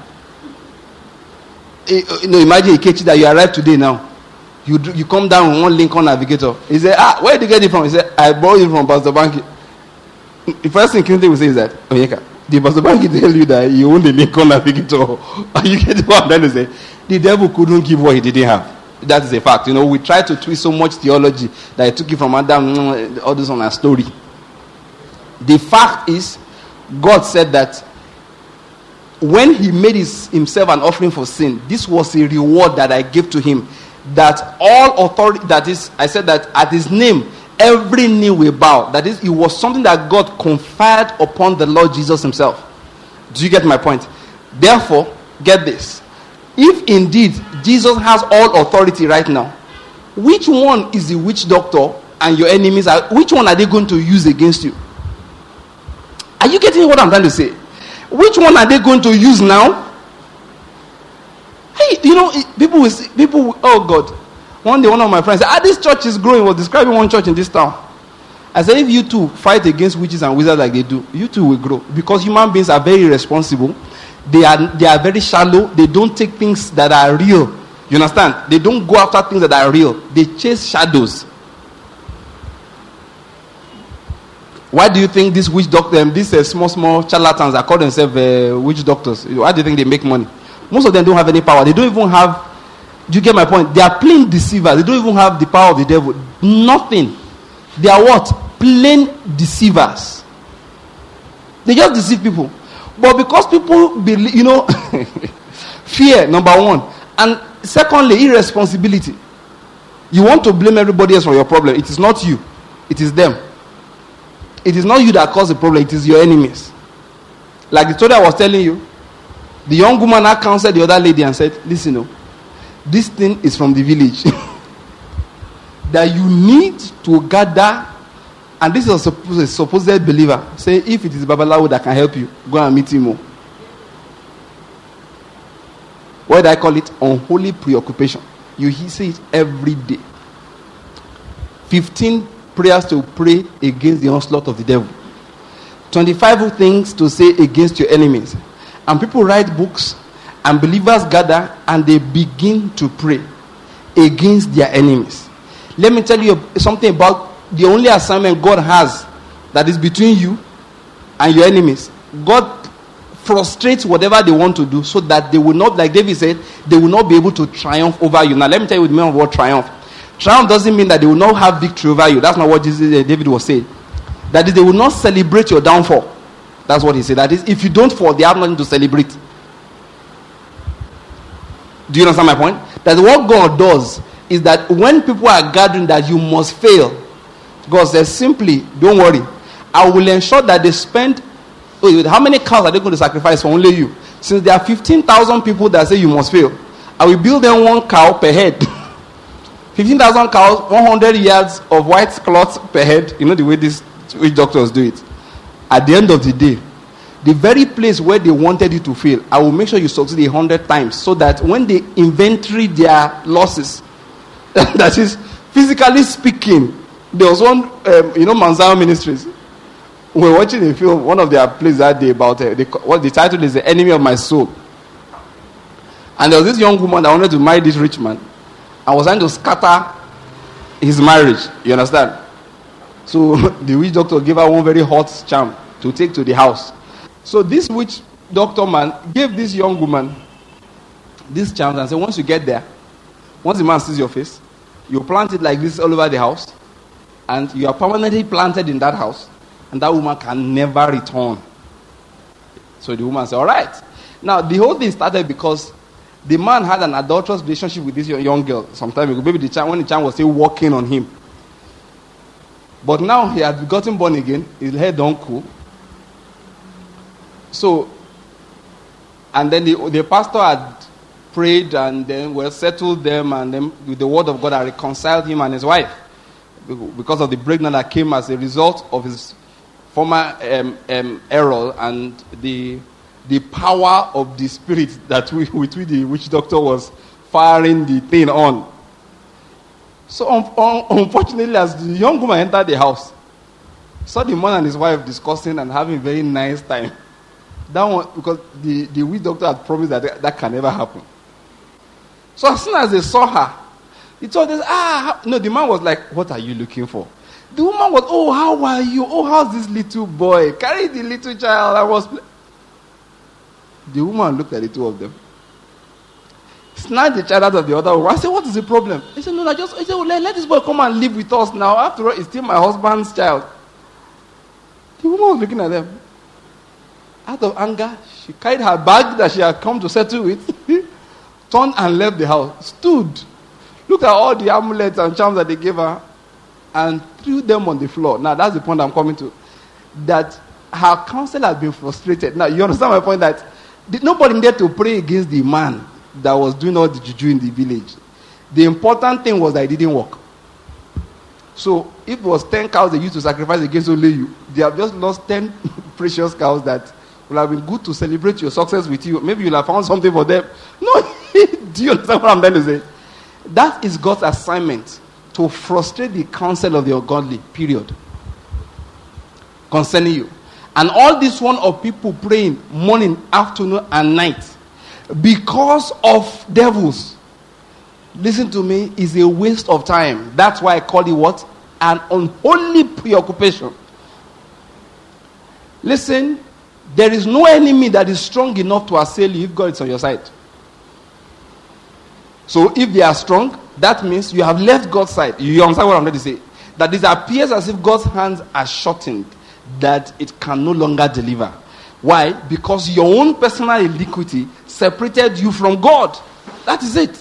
You know, imagine a case that you arrive today now. You you come down with one Lincoln Navigator. He said, ah, where did you get it from? He said, I borrowed it from Pastor Banky. The first thing Clinton will say is that, Onyeka, did Pastor Banky tell you that you own the Lincoln Navigator? Are you getting what I'm trying to say? The devil couldn't give what he didn't have. That is a fact. You know, we try to twist so much theology that he took it from Adam, all this on our story. The fact is, God said that when he made his, himself an offering for sin, this was a reward that I gave to him. That all authority, that is, I said that at his name, every knee will bow. That is, it was something that God conferred upon the Lord Jesus himself. Do you get my point? Therefore, get this. If indeed Jesus has all authority right now, which one is the witch doctor and your enemies are, which one are they going to use against you? Are you getting what I'm trying to say? Which one are they going to use now? Hey, you know, people will say, people will, oh God. One day one of my friends said, ah, this church is growing. Was describing one church in this town. I said, if you two fight against witches and wizards like they do, you two will grow. Because human beings are very irresponsible. They are they are very shallow. They don't take things that are real. You understand? They don't go after things that are real. They chase shadows. Why do you think these witch doctors, um, these uh, small, small charlatans that call themselves uh, witch doctors, why do you think they make money? Most of them don't have any power. They don't even have, do you get my point? They are plain deceivers. They don't even have the power of the devil. Nothing. They are what? Plain deceivers. They just deceive people. But because people believe, you know, fear, number one. And secondly, irresponsibility. You want to blame everybody else for your problem. It is not you. It is them. It is not you that caused the problem. It is your enemies. Like the story I was telling you. The young woman now counseled the other lady and said, listen, no, this thing is from the village. That you need to gather. And this is a supposed, a supposed believer. Say, if it is Babalawo that can help you, go and meet him. What do I call it? Unholy preoccupation. You see it every day. fifteen prayers to pray against the onslaught of the devil. twenty-five things to say against your enemies. And people write books, and believers gather, and they begin to pray against their enemies. Let me tell you something about the only assignment God has that is between you and your enemies. God frustrates whatever they want to do so that they will not, like David said, they will not be able to triumph over you. Now let me tell you the meaning of what triumph. Triumph doesn't mean that they will not have victory over you. That's not what Jesus, uh, David was saying. That is, they will not celebrate your downfall. That's what he said. That is, if you don't fall, they have nothing to celebrate. Do you understand my point? That what God does is that when people are gathering that you must fail, God says simply, don't worry. I will ensure that they spend, oh, how many cows are they going to sacrifice for only you? Since there are fifteen thousand people that say you must fail, I will build them one cow per head. fifteen thousand cows, one hundred yards of white cloth per head. You know the way these witch doctors do it. At the end of the day, the very place where they wanted you to fail, I will make sure you succeed a hundred times, so that when they inventory their losses, that is, physically speaking, There was one, um, you know, Mount Zion Ministries. We were watching a film, one of their plays that day about uh, the, what the title is, The Enemy of My Soul. And there was this young woman that wanted to marry this rich man and was trying to scatter his marriage. You understand? So the witch doctor gave her one very hot charm to take to the house. So this witch doctor man gave this young woman this charm and said, once you get there, once the man sees your face, you plant it like this all over the house, and you are permanently planted in that house, and that woman can never return. So the woman said, all right. Now, the whole thing started because the man had an adulterous relationship with this young girl some time ago. Maybe the child, when the child was still working on him. But now he had gotten born again. His head don't cool. So, and then the, the pastor had prayed and then well settled them, and then with the word of God had reconciled him and his wife because of the breakdown that came as a result of his former um, um, error and the the power of the spirit that we, with which the witch doctor was firing the thing on. So un- un- unfortunately, as the young woman entered the house, saw the man and his wife discussing and having a very nice time. That one, because the, the witch doctor had promised that that, that can never happen. So as soon as they saw her, he told us, ah, no, the man was like, what are you looking for? The woman was, oh, how are you? Oh, how's this little boy? Carry the little child. I was. Pl-. The woman looked at the two of them, snatched the child out of the other woman. I said, what is the problem? He said, no, I just, I said, well, let, let this boy come and live with us now. After all, it's still my husband's child. The woman was looking at them. Out of anger, she carried her bag that she had come to settle with, turned and left the house, stood, looked at all the amulets and charms that they gave her, and threw them on the floor. Now, that's the point I'm coming to. That her counsel had been frustrated. Now, you understand my point that nobody needed to pray against the man that was doing all the juju in the village. The important thing was that it didn't work. So, if it was ten cows they used to sacrifice against only you, they have just lost ten precious cows that would have been good to celebrate your success with you. Maybe you'll have found something for them. No, do you understand what I'm trying to say? That is God's assignment, to frustrate the counsel of the ungodly, period, concerning you. And all this one of people praying morning, afternoon, and night because of devils, listen to me, is a waste of time. That's why I call it what? An unholy preoccupation. Listen, there is no enemy that is strong enough to assail you if God is on your side. So if they are strong, that means you have left God's side. You understand what I'm trying to say? That it appears as if God's hands are shortened, that it can no longer deliver. Why? Because your own personal iniquity separated you from God. That is it.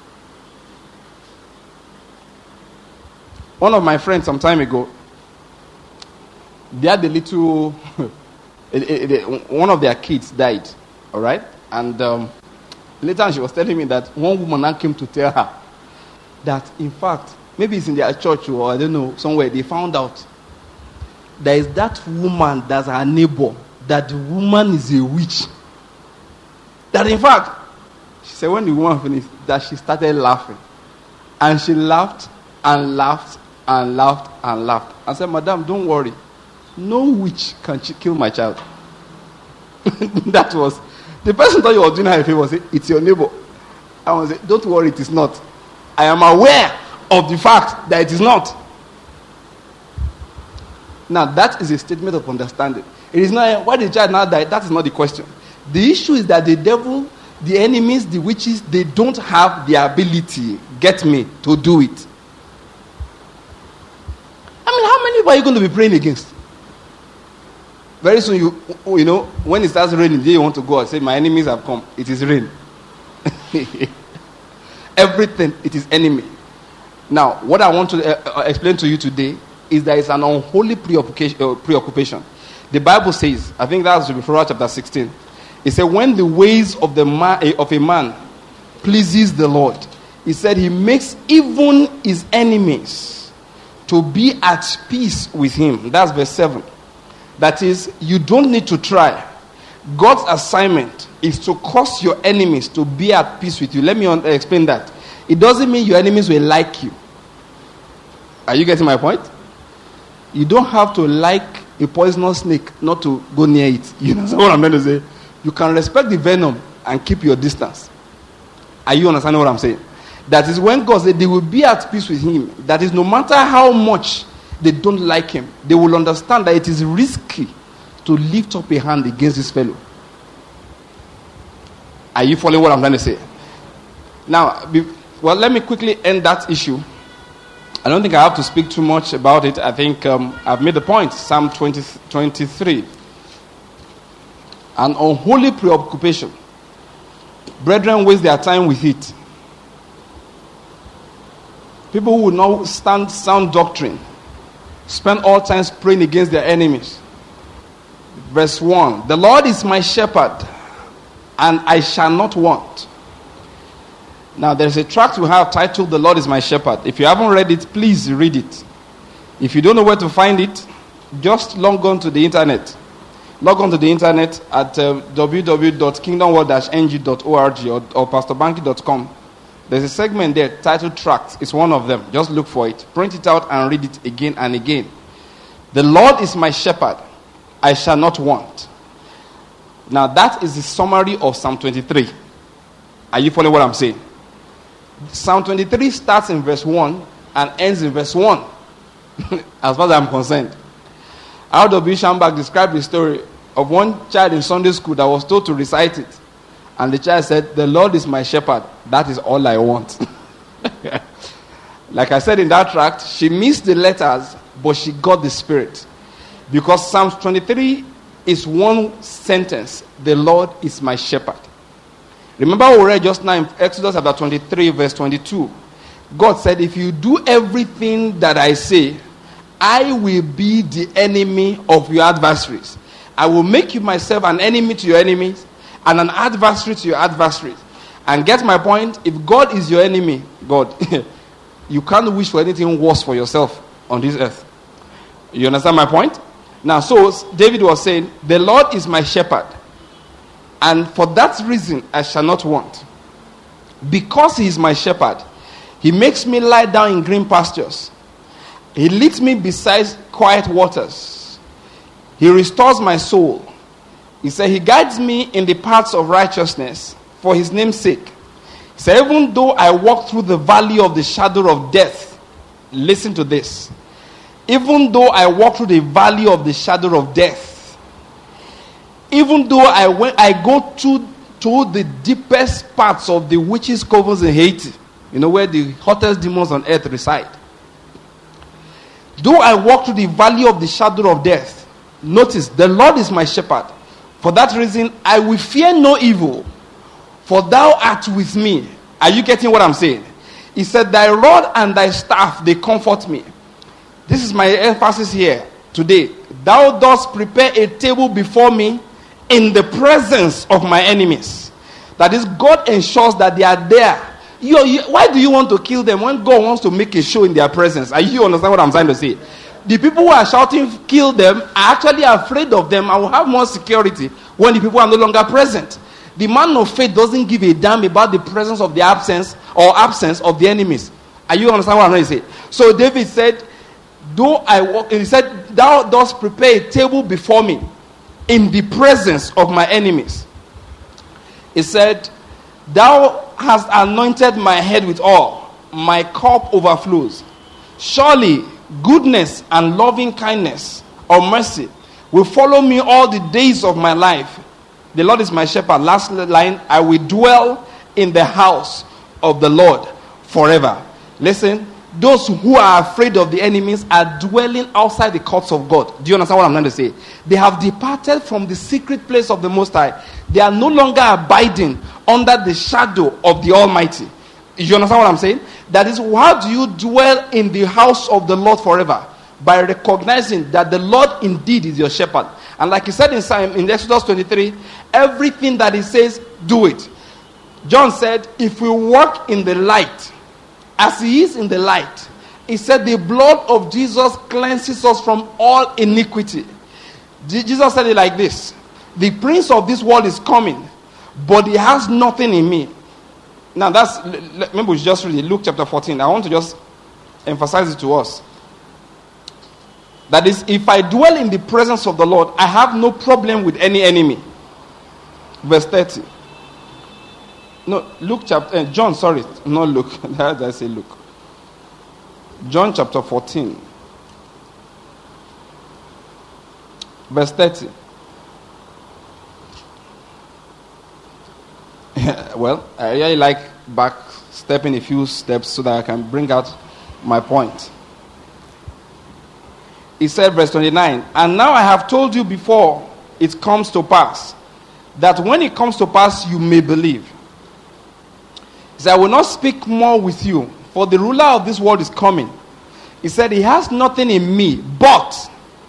One of my friends some time ago, they had a little, one of their kids died, all right? And um, later she was telling me that one woman now came to tell her that, in fact, maybe it's in their church or I don't know, somewhere, they found out there is that woman that's her neighbor, that the woman is a witch. That, in fact, she said when the woman finished, that she started laughing. And she laughed and laughed and laughed and laughed. I said, Madam, don't worry. No witch can kill my child. That was, the person thought you were doing her a favor. Say, it's your neighbor. I was say, don't worry, it is not. I am aware of the fact that it is not. Now, that is a statement of understanding. It is not, why did the child now die? That is not the question. The issue is that the devil, the enemies, the witches, they don't have the ability, get me, to do it. I mean, how many people are you going to be praying against? Very soon, you you know, when it starts raining, then you want to go and say, my enemies have come. It is rain. Everything, it is enemy. Now, what I want to uh, explain to you today is that it's an unholy preoccupation. Uh, preoccupation. The Bible says, I think that's Proverbs chapter sixteen. It said, when the ways of the man, of a man pleases the Lord, he said he makes even his enemies to be at peace with him. That's verse seven. That is, you don't need to try. God's assignment is to cause your enemies to be at peace with you. Let me explain that. It doesn't mean your enemies will like you. Are you getting my point? You don't have to like a poisonous snake not to go near it. You know what I'm trying to say? You can respect the venom and keep your distance. Are you understanding what I'm saying? That is when God said they will be at peace with him. That is, no matter how much they don't like him, they will understand that it is risky to lift up a hand against this fellow. Are you following what I'm trying to say? Now, be, well, let me quickly end that issue. I don't think I have to speak too much about it. I think um, I've made the point. Psalm twenty, twenty-three. An unholy preoccupation. Brethren waste their time with it. People who will not stand sound doctrine spend all times praying against their enemies. Verse one. The Lord is my shepherd, and I shall not want. Now, there's a tract we have titled, The Lord is My Shepherd. If you haven't read it, please read it. If you don't know where to find it, just log on to the internet. Log on to the internet at uh, w w w dot kingdom world dash n g dot org or, or pastor banky dot com. There's a segment there titled Tracts. It's one of them. Just look for it. Print it out and read it again and again. The Lord is my shepherd. I shall not want. Now, that is the summary of Psalm twenty-three. Are you following what I'm saying? Psalm twenty-three starts in verse one and ends in verse one. As far as I'm concerned. R W Schambach described the story of one child in Sunday school that was told to recite it. And the child said, the Lord is my shepherd. That is all I want. Like I said in that tract, she missed the letters, but she got the spirit. Because Psalm twenty-three is one sentence. The Lord is my shepherd. Remember what we read just now in Exodus chapter twenty-three, verse twenty-two. God said, if you do everything that I say, I will be the enemy of your adversaries. I will make you myself an enemy to your enemies and an adversary to your adversaries. And get my point? If God is your enemy, God, you can't wish for anything worse for yourself on this earth. You understand my point? Now, so David was saying, the Lord is my shepherd. And for that reason, I shall not want. Because he is my shepherd, he makes me lie down in green pastures. He leads me beside quiet waters. He restores my soul. He said, he guides me in the paths of righteousness for his name's sake. He said, even though I walk through the valley of the shadow of death, listen to this. Even though I walk through the valley of the shadow of death, even though I went, I go to, to the deepest parts of the witches' covens in Haiti, you know, where the hottest demons on earth reside. Though I walk through the valley of the shadow of death, notice, the Lord is my shepherd. For that reason, I will fear no evil, for thou art with me. Are you getting what I'm saying? He said, thy rod and thy staff, they comfort me. This is my emphasis here today. Thou dost prepare a table before me in the presence of my enemies. That is, God ensures that they are there. You, you, why do you want to kill them when God wants to make a show in their presence? Are you understand what I'm trying to say? The people who are shouting, kill them, are actually afraid of them and will have more security when the people are no longer present. The man of faith doesn't give a damn about the presence of the absence or absence of the enemies. Are you understand what I'm trying to say? So David said, though I walk, he said, thou dost prepare a table before me in the presence of my enemies. He said, thou hast anointed my head with oil, my cup overflows. Surely goodness and loving kindness or mercy will follow me all the days of my life. The Lord is my shepherd. Last line, I will dwell in the house of the Lord forever. Listen, those who are afraid of the enemies are dwelling outside the courts of God. Do you understand what I'm trying to say? They have departed from the secret place of the Most High. They are no longer abiding under the shadow of the Almighty. You understand what I'm saying? That is, how do you dwell in the house of the Lord forever? By recognizing that the Lord indeed is your shepherd. And like he said in, in Exodus twenty-three, everything that he says, do it. John said, if we walk in the light, as he is in the light, he said the blood of Jesus cleanses us from all iniquity. Jesus said it like this: the prince of this world is coming, but he has nothing in me. Now that's, maybe we just read Luke chapter fourteen. I want to just emphasize it to us. That is, if I dwell in the presence of the Lord, I have no problem with any enemy. Verse thirty. No, Luke chapter, uh, John, sorry, not Luke. How did I say Luke? John chapter fourteen. Verse thirty. Well, I really like back stepping a few steps so that I can bring out my point. He said, verse twenty-nine, and now I have told you before it comes to pass, that when it comes to pass, you may believe. He said, I will not speak more with you, for the ruler of this world is coming. He said, he has nothing in me, but,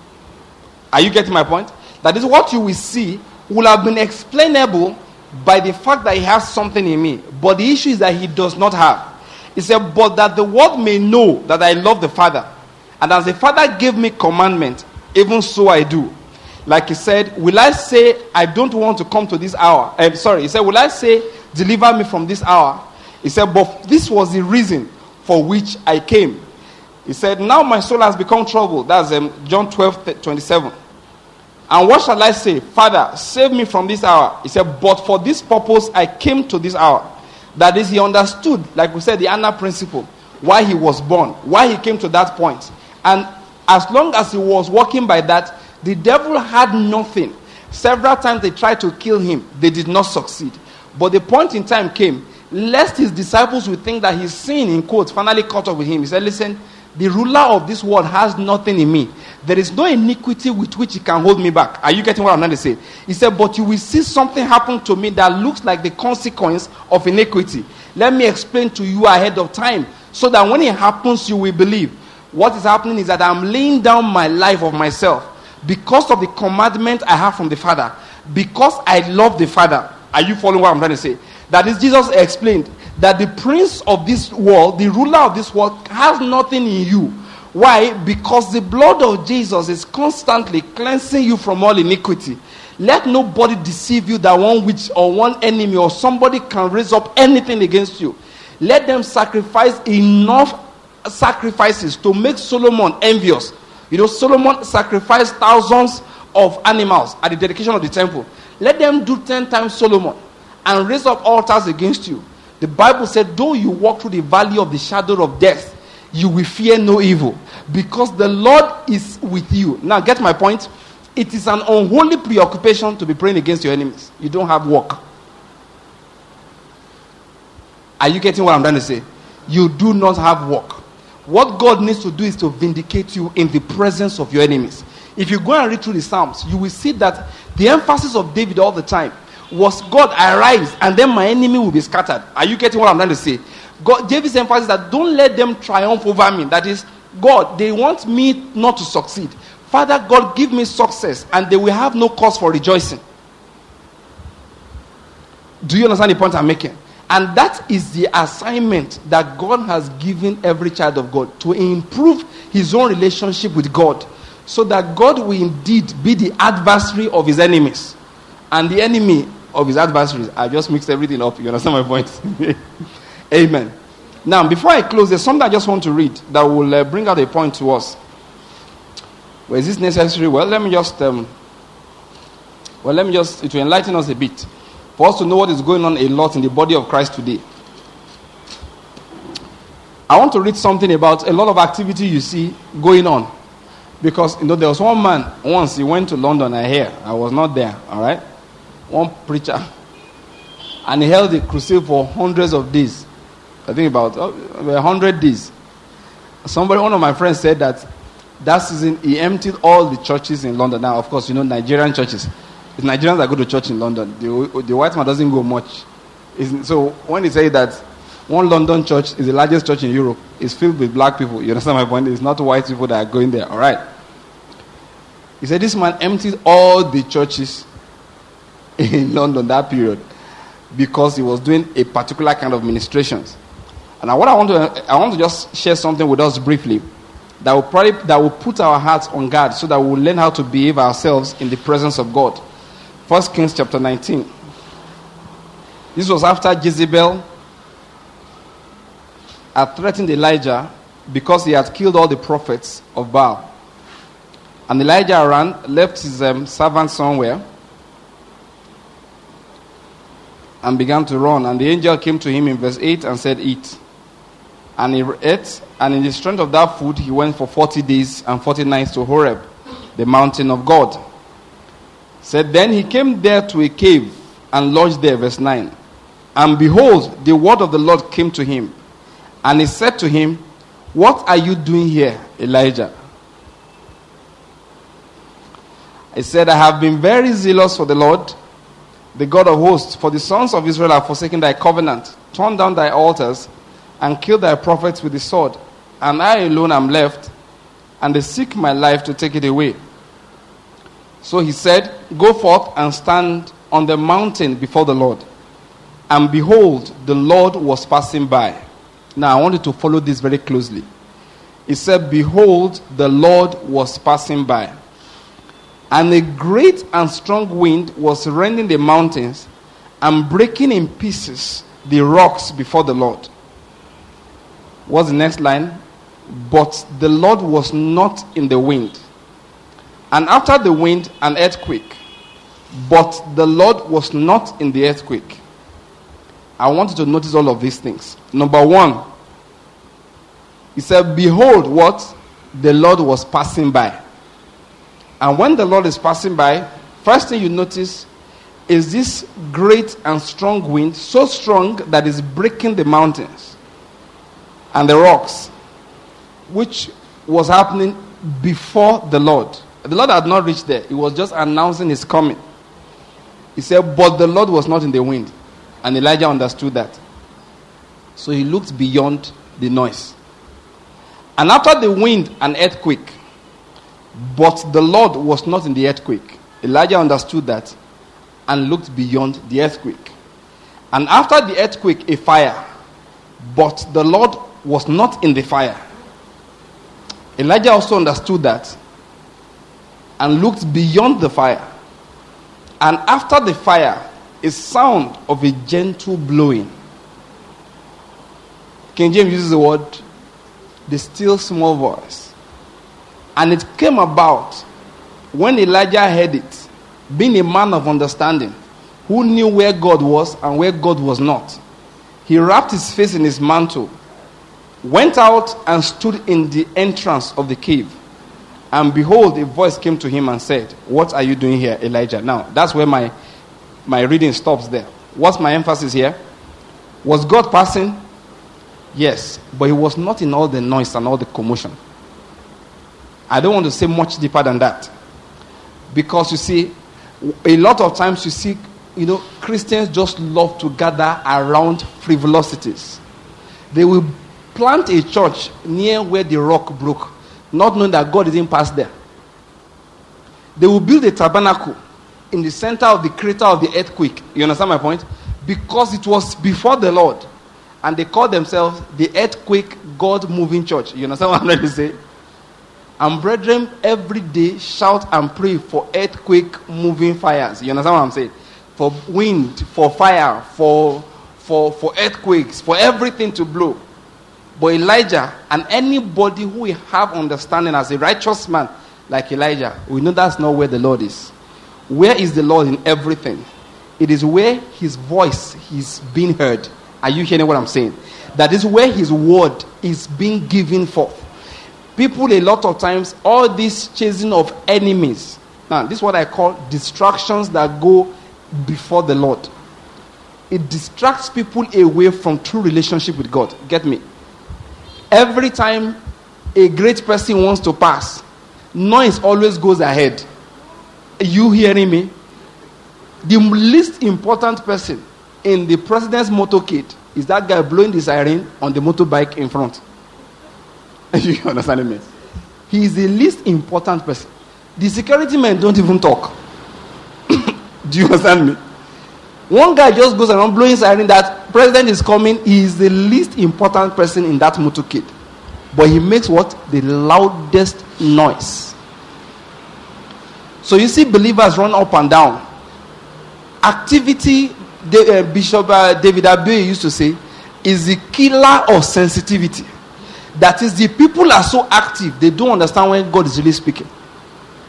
are you getting my point? That is, what you will see will have been explainable by the fact that he has something in me. But the issue is that he does not have. He said, but that the world may know that I love the Father. And as the Father gave me commandment, even so I do. Like he said, will I say I don't want to come to this hour? I'm sorry, he said, will I say deliver me from this hour? He said, but this was the reason for which I came. He said, now my soul has become troubled. That's um, John twelve twenty-seven. And what shall I say? Father, save me from this hour. He said, but for this purpose I came to this hour. That is, he understood, like we said, the Anna principle, why he was born, why he came to that point. And as long as he was walking by that, the devil had nothing. Several times they tried to kill him. They did not succeed. But the point in time came, lest his disciples would think that his sin, in quotes, finally caught up with him. He said, listen, the ruler of this world has nothing in me. There is no iniquity with which he can hold me back. Are you getting what I'm trying to say? He said, but you will see something happen to me that looks like the consequence of iniquity. Let me explain to you ahead of time, so that when it happens, you will believe. What is happening is that I'm laying down my life of myself because of the commandment I have from the Father. Because I love the Father. Are you following what I'm trying to say? That is, Jesus explained that the prince of this world, the ruler of this world, has nothing in you. Why? Because the blood of Jesus is constantly cleansing you from all iniquity. Let nobody deceive you that one witch or one enemy or somebody can raise up anything against you. Let them sacrifice enough sacrifices to make Solomon envious. You know, Solomon sacrificed thousands of animals at the dedication of the temple. Let them do ten times Solomon and raise up altars against you. The Bible said, though you walk through the valley of the shadow of death, you will fear no evil, because the Lord is with you. Now get my point. It is an unholy preoccupation to be praying against your enemies. You don't have work. Are you getting what I'm trying to say? You do not have work. What God needs to do is to vindicate you in the presence of your enemies. If you go and read through the Psalms, you will see that the emphasis of David all the time was, God, arise, and then my enemy will be scattered. Are you getting what I'm trying to say? God, David's emphasis that don't let them triumph over me. That is, God, they want me not to succeed. Father God, give me success, and they will have no cause for rejoicing. Do you understand the point I'm making? And that is the assignment that God has given every child of God, to improve his own relationship with God, so that God will indeed be the adversary of his enemies. And the enemy of his adversaries, I just mixed everything up. You understand my point? Amen. Now, before I close, there's something I just want to read that will uh, bring out a point to us. Well, is this necessary? Well, let me just, um, well, let me just, it will enlighten us a bit, for us to know what is going on a lot in the body of Christ today. I want to read something about a lot of activity you see going on. Because, you know, there was one man, once he went to London, I hear, I was not there, all right? One preacher. And he held a crusade for hundreds of days. I think about uh, one hundred days. Somebody, one of my friends said that that season he emptied all the churches in London. Now, of course, you know, Nigerian churches. It's Nigerians that go to church in London. The, the white man doesn't go much. It's, so when he say that one London church is the largest church in Europe, it's filled with black people. You understand my point? It's not white people that are going there. All right. He said this man emptied all the churches in London that period because he was doing a particular kind of ministrations. And now what I want to I want to just share something with us briefly that will probably that will put our hearts on guard, so that we'll learn how to behave ourselves in the presence of God. First Kings chapter nineteen. This was after Jezebel had threatened Elijah because he had killed all the prophets of Baal. And Elijah ran, left his um, servant somewhere, and began to run. And the angel came to him in verse eight and said, eat. And he ate, and in the strength of that food, he went for forty days and forty nights to Horeb, the mountain of God. Said, then he came there to a cave and lodged there, verse nine. And behold, the word of the Lord came to him. And he said to him, what are you doing here, Elijah? He said, I have been very zealous for the Lord, the God of hosts, for the sons of Israel have forsaken thy covenant, torn down thy altars, and killed thy prophets with the sword. And I alone am left, and they seek my life to take it away. So he said, go forth and stand on the mountain before the Lord. And behold, the Lord was passing by. Now I want you to follow this very closely. He said, behold, the Lord was passing by. And a great and strong wind was rending the mountains and breaking in pieces the rocks before the Lord. What's the next line? But the Lord was not in the wind. And after the wind, an earthquake. But the Lord was not in the earthquake. I want you to notice all of these things. Number one, he said, behold what? The Lord was passing by. And when the Lord is passing by, first thing you notice is this great and strong wind, so strong that it's breaking the mountains and the rocks, which was happening before the Lord. The Lord had not reached there. He was just announcing his coming. He said, but the Lord was not in the wind. And Elijah understood that. So he looked beyond the noise. And after the wind, an earthquake. But the Lord was not in the earthquake. Elijah understood that and looked beyond the earthquake. And after the earthquake, a fire. But the Lord was not in the fire. Elijah also understood that and looked beyond the fire. And after the fire, a sound of a gentle blowing. King James uses the word, the still small voice. And it came about when Elijah heard it, being a man of understanding, who knew where God was and where God was not. He wrapped his face in his mantle, went out and stood in the entrance of the cave. And behold, a voice came to him and said, what are you doing here, Elijah? Now, that's where my, my reading stops there. What's my emphasis here? Was God passing? Yes, but he was not in all the noise and all the commotion. I don't want to say much deeper than that. Because you see, a lot of times you see, you know, Christians just love to gather around frivolosities. They will plant a church near where the rock broke, not knowing that God didn't pass there. They will build a tabernacle in the center of the crater of the earthquake. You understand my point? Because it was before the Lord. And they call themselves the earthquake God moving church. You understand what I'm trying to say? And brethren, every day shout and pray for earthquake moving fires. You understand what I'm saying? For wind, for fire, for for for earthquakes, for everything to blow. But Elijah and anybody who will have understanding as a righteous man like Elijah, we know that's not where the Lord is. Where is the Lord in everything? It is where his voice is being heard. Are you hearing what I'm saying? That is where his word is being given forth. People, a lot of times, all this chasing of enemies. Now, this is what I call distractions that go before the Lord. It distracts people away from true relationship with God. Get me? Every time a great person wants to pass, noise always goes ahead. You hearing me? The least important person in the president's motorcade is that guy blowing the siren on the motorbike in front. You understand me? He is the least important person. The security men don't even talk. Do you understand me? One guy just goes around blowing siren that president is coming. He is the least important person in that motorcade. But he makes what? The loudest noise. So you see believers run up and down. Activity, the, uh, Bishop uh, David Abe used to say, is the killer of sensitivity. That is, the people are so active, they don't understand when God is really speaking.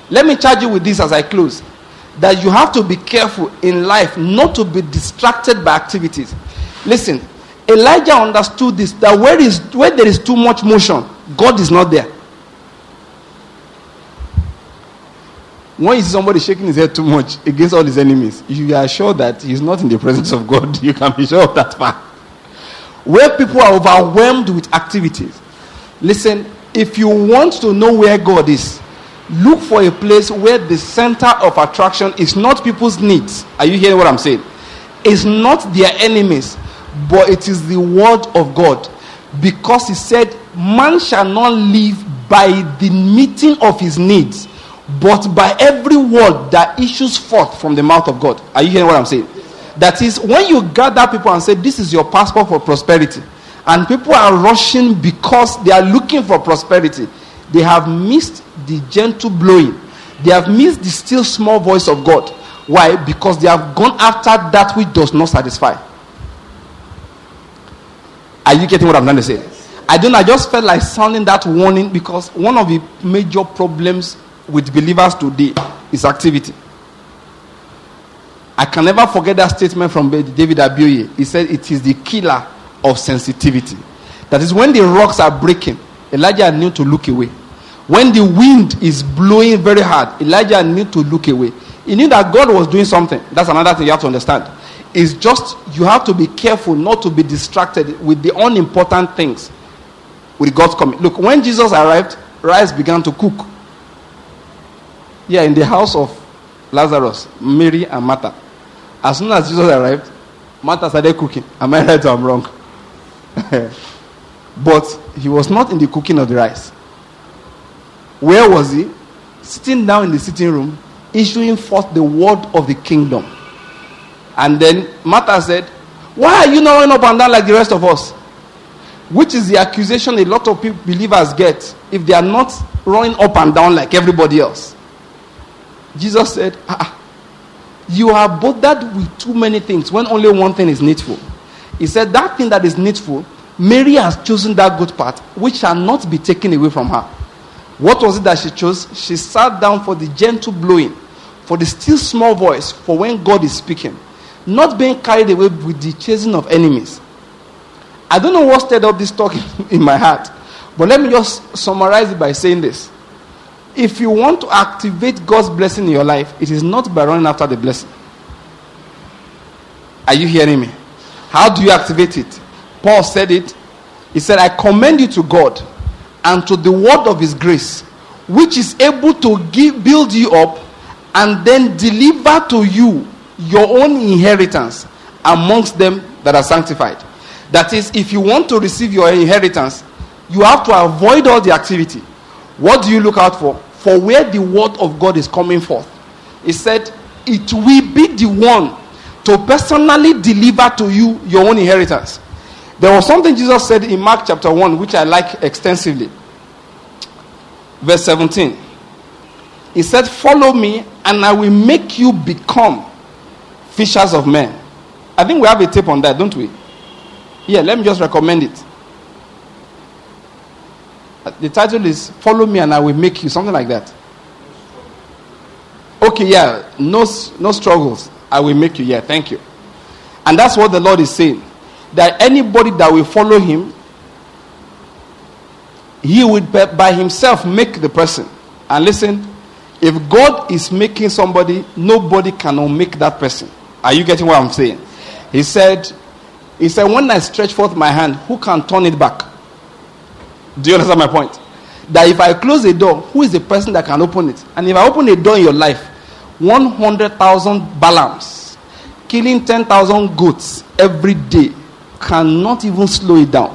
Let me charge you with this as I close. That you have to be careful in life not to be distracted by activities. Listen, Elijah understood this, that where is where there is too much motion, God is not there. When you see somebody shaking his head too much against all his enemies, you are sure that he's not in the presence of God. You can be sure of that fact. Where people are overwhelmed with activities, listen, if you want to know where God is, look for a place where the center of attraction is not people's needs. Are you hearing what I'm saying? It's not their enemies, but it is the word of God. Because he said, man shall not live by the meeting of his needs, but by every word that issues forth from the mouth of God. Are you hearing what I'm saying? That is, when you gather people and say, this is your passport for prosperity, and people are rushing because they are looking for prosperity, they have missed the gentle blowing. They have missed the still small voice of God. Why? Because they have gone after that which does not satisfy. Are you getting what I'm trying to say? I don't know, I just felt like sounding that warning, because one of the major problems with believers today is activity. I can never forget that statement from David Abioye. He said it is the killer of sensitivity. That is, when the rocks are breaking, Elijah knew to look away. When the wind is blowing very hard, Elijah knew to look away. He knew that God was doing something. That's another thing you have to understand. It's just, you have to be careful not to be distracted with the unimportant things, with God's coming. Look, when Jesus arrived, rice began to cook. Yeah, in the house of Lazarus, Mary and Martha. As soon as Jesus arrived, Martha started cooking. Am I right or am I wrong? But he was not in the cooking of the rice. Where was he? Sitting down in the sitting room, issuing forth the word of the kingdom. And then Martha said, why are you not running up and down like the rest of us? Which is the accusation a lot of people, believers get, if they are not running up and down like everybody else. Jesus said, ah, you are bothered with too many things when only one thing is needful. He said, that thing that is needful, Mary has chosen that good part, which shall not be taken away from her. What was it that she chose? She sat down for the gentle blowing, for the still small voice, for when God is speaking. Not being carried away with the chasing of enemies. I don't know what stirred up this talk in my heart, but let me just summarize it by saying this. If you want to activate God's blessing in your life, it is not by running after the blessing. Are you hearing me? How do you activate it? Paul said it. He said, I commend you to God and to the word of his grace, which is able to give, build you up and then deliver to you your own inheritance amongst them that are sanctified. That is, if you want to receive your inheritance, you have to avoid all the activity. What do you look out for? For where the word of God is coming forth. He said, it will be the one to personally deliver to you your own inheritance. There was something Jesus said in Mark chapter one, which I like extensively. Verse seventeen. He said, follow me and I will make you become fishers of men. I think we have a tape on that, don't we? Yeah, let me just recommend it. The title is Follow Me and I Will Make You, something like that. Okay, yeah, no, no struggles. I will make you. Yeah, thank you. And that's what the Lord is saying. That anybody that will follow him, he will by himself make the person. And listen, if God is making somebody, nobody can make that person. Are you getting what I'm saying? He said, he said, when I stretch forth my hand, who can turn it back? Do you understand my point? That if I close a door, who is the person that can open it? And if I open a door in your life, one hundred thousand Balaams, killing ten thousand goats every day, cannot even slow it down.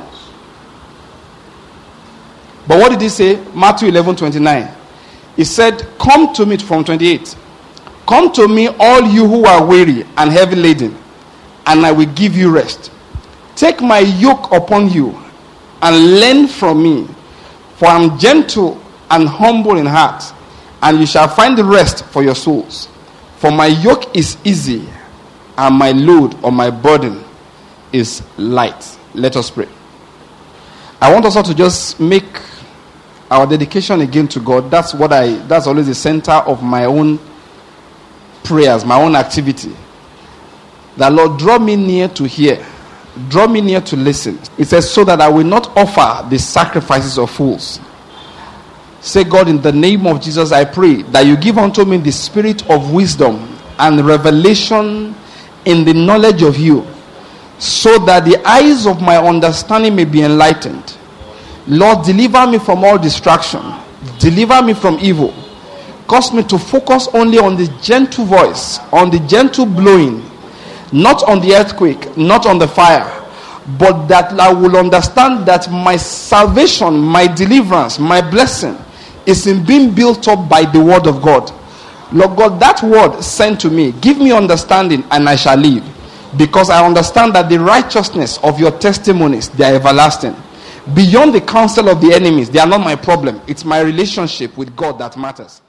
But what did he say? Matthew eleven twenty-nine. He said, come to me, from twenty-eight. Come to me, all you who are weary and heavy laden, and I will give you rest. Take my yoke upon you and learn from me, for I am gentle and humble in heart, and you shall find rest for your souls. For my yoke is easy, and my load or my burden is light. Let us pray. I want us all to just make our dedication again to God, that's what I, that's always the center of my own prayers, my own activity. That Lord, draw me near to hear. Draw me near to listen. It says, so that I will not offer the sacrifices of fools. Say, God, in the name of Jesus, I pray that you give unto me the spirit of wisdom and revelation in the knowledge of you, so that the eyes of my understanding may be enlightened. Lord, deliver me from all distraction. Deliver me from evil. Cause me to focus only on the gentle voice, on the gentle blowing, not on the earthquake, not on the fire, but that I will understand that my salvation, my deliverance, my blessing is in being built up by the word of God. Lord God, that word sent to me, give me understanding and I shall live. Because I understand that the righteousness of your testimonies, they are everlasting. Beyond the counsel of the enemies, they are not my problem. It's my relationship with God that matters.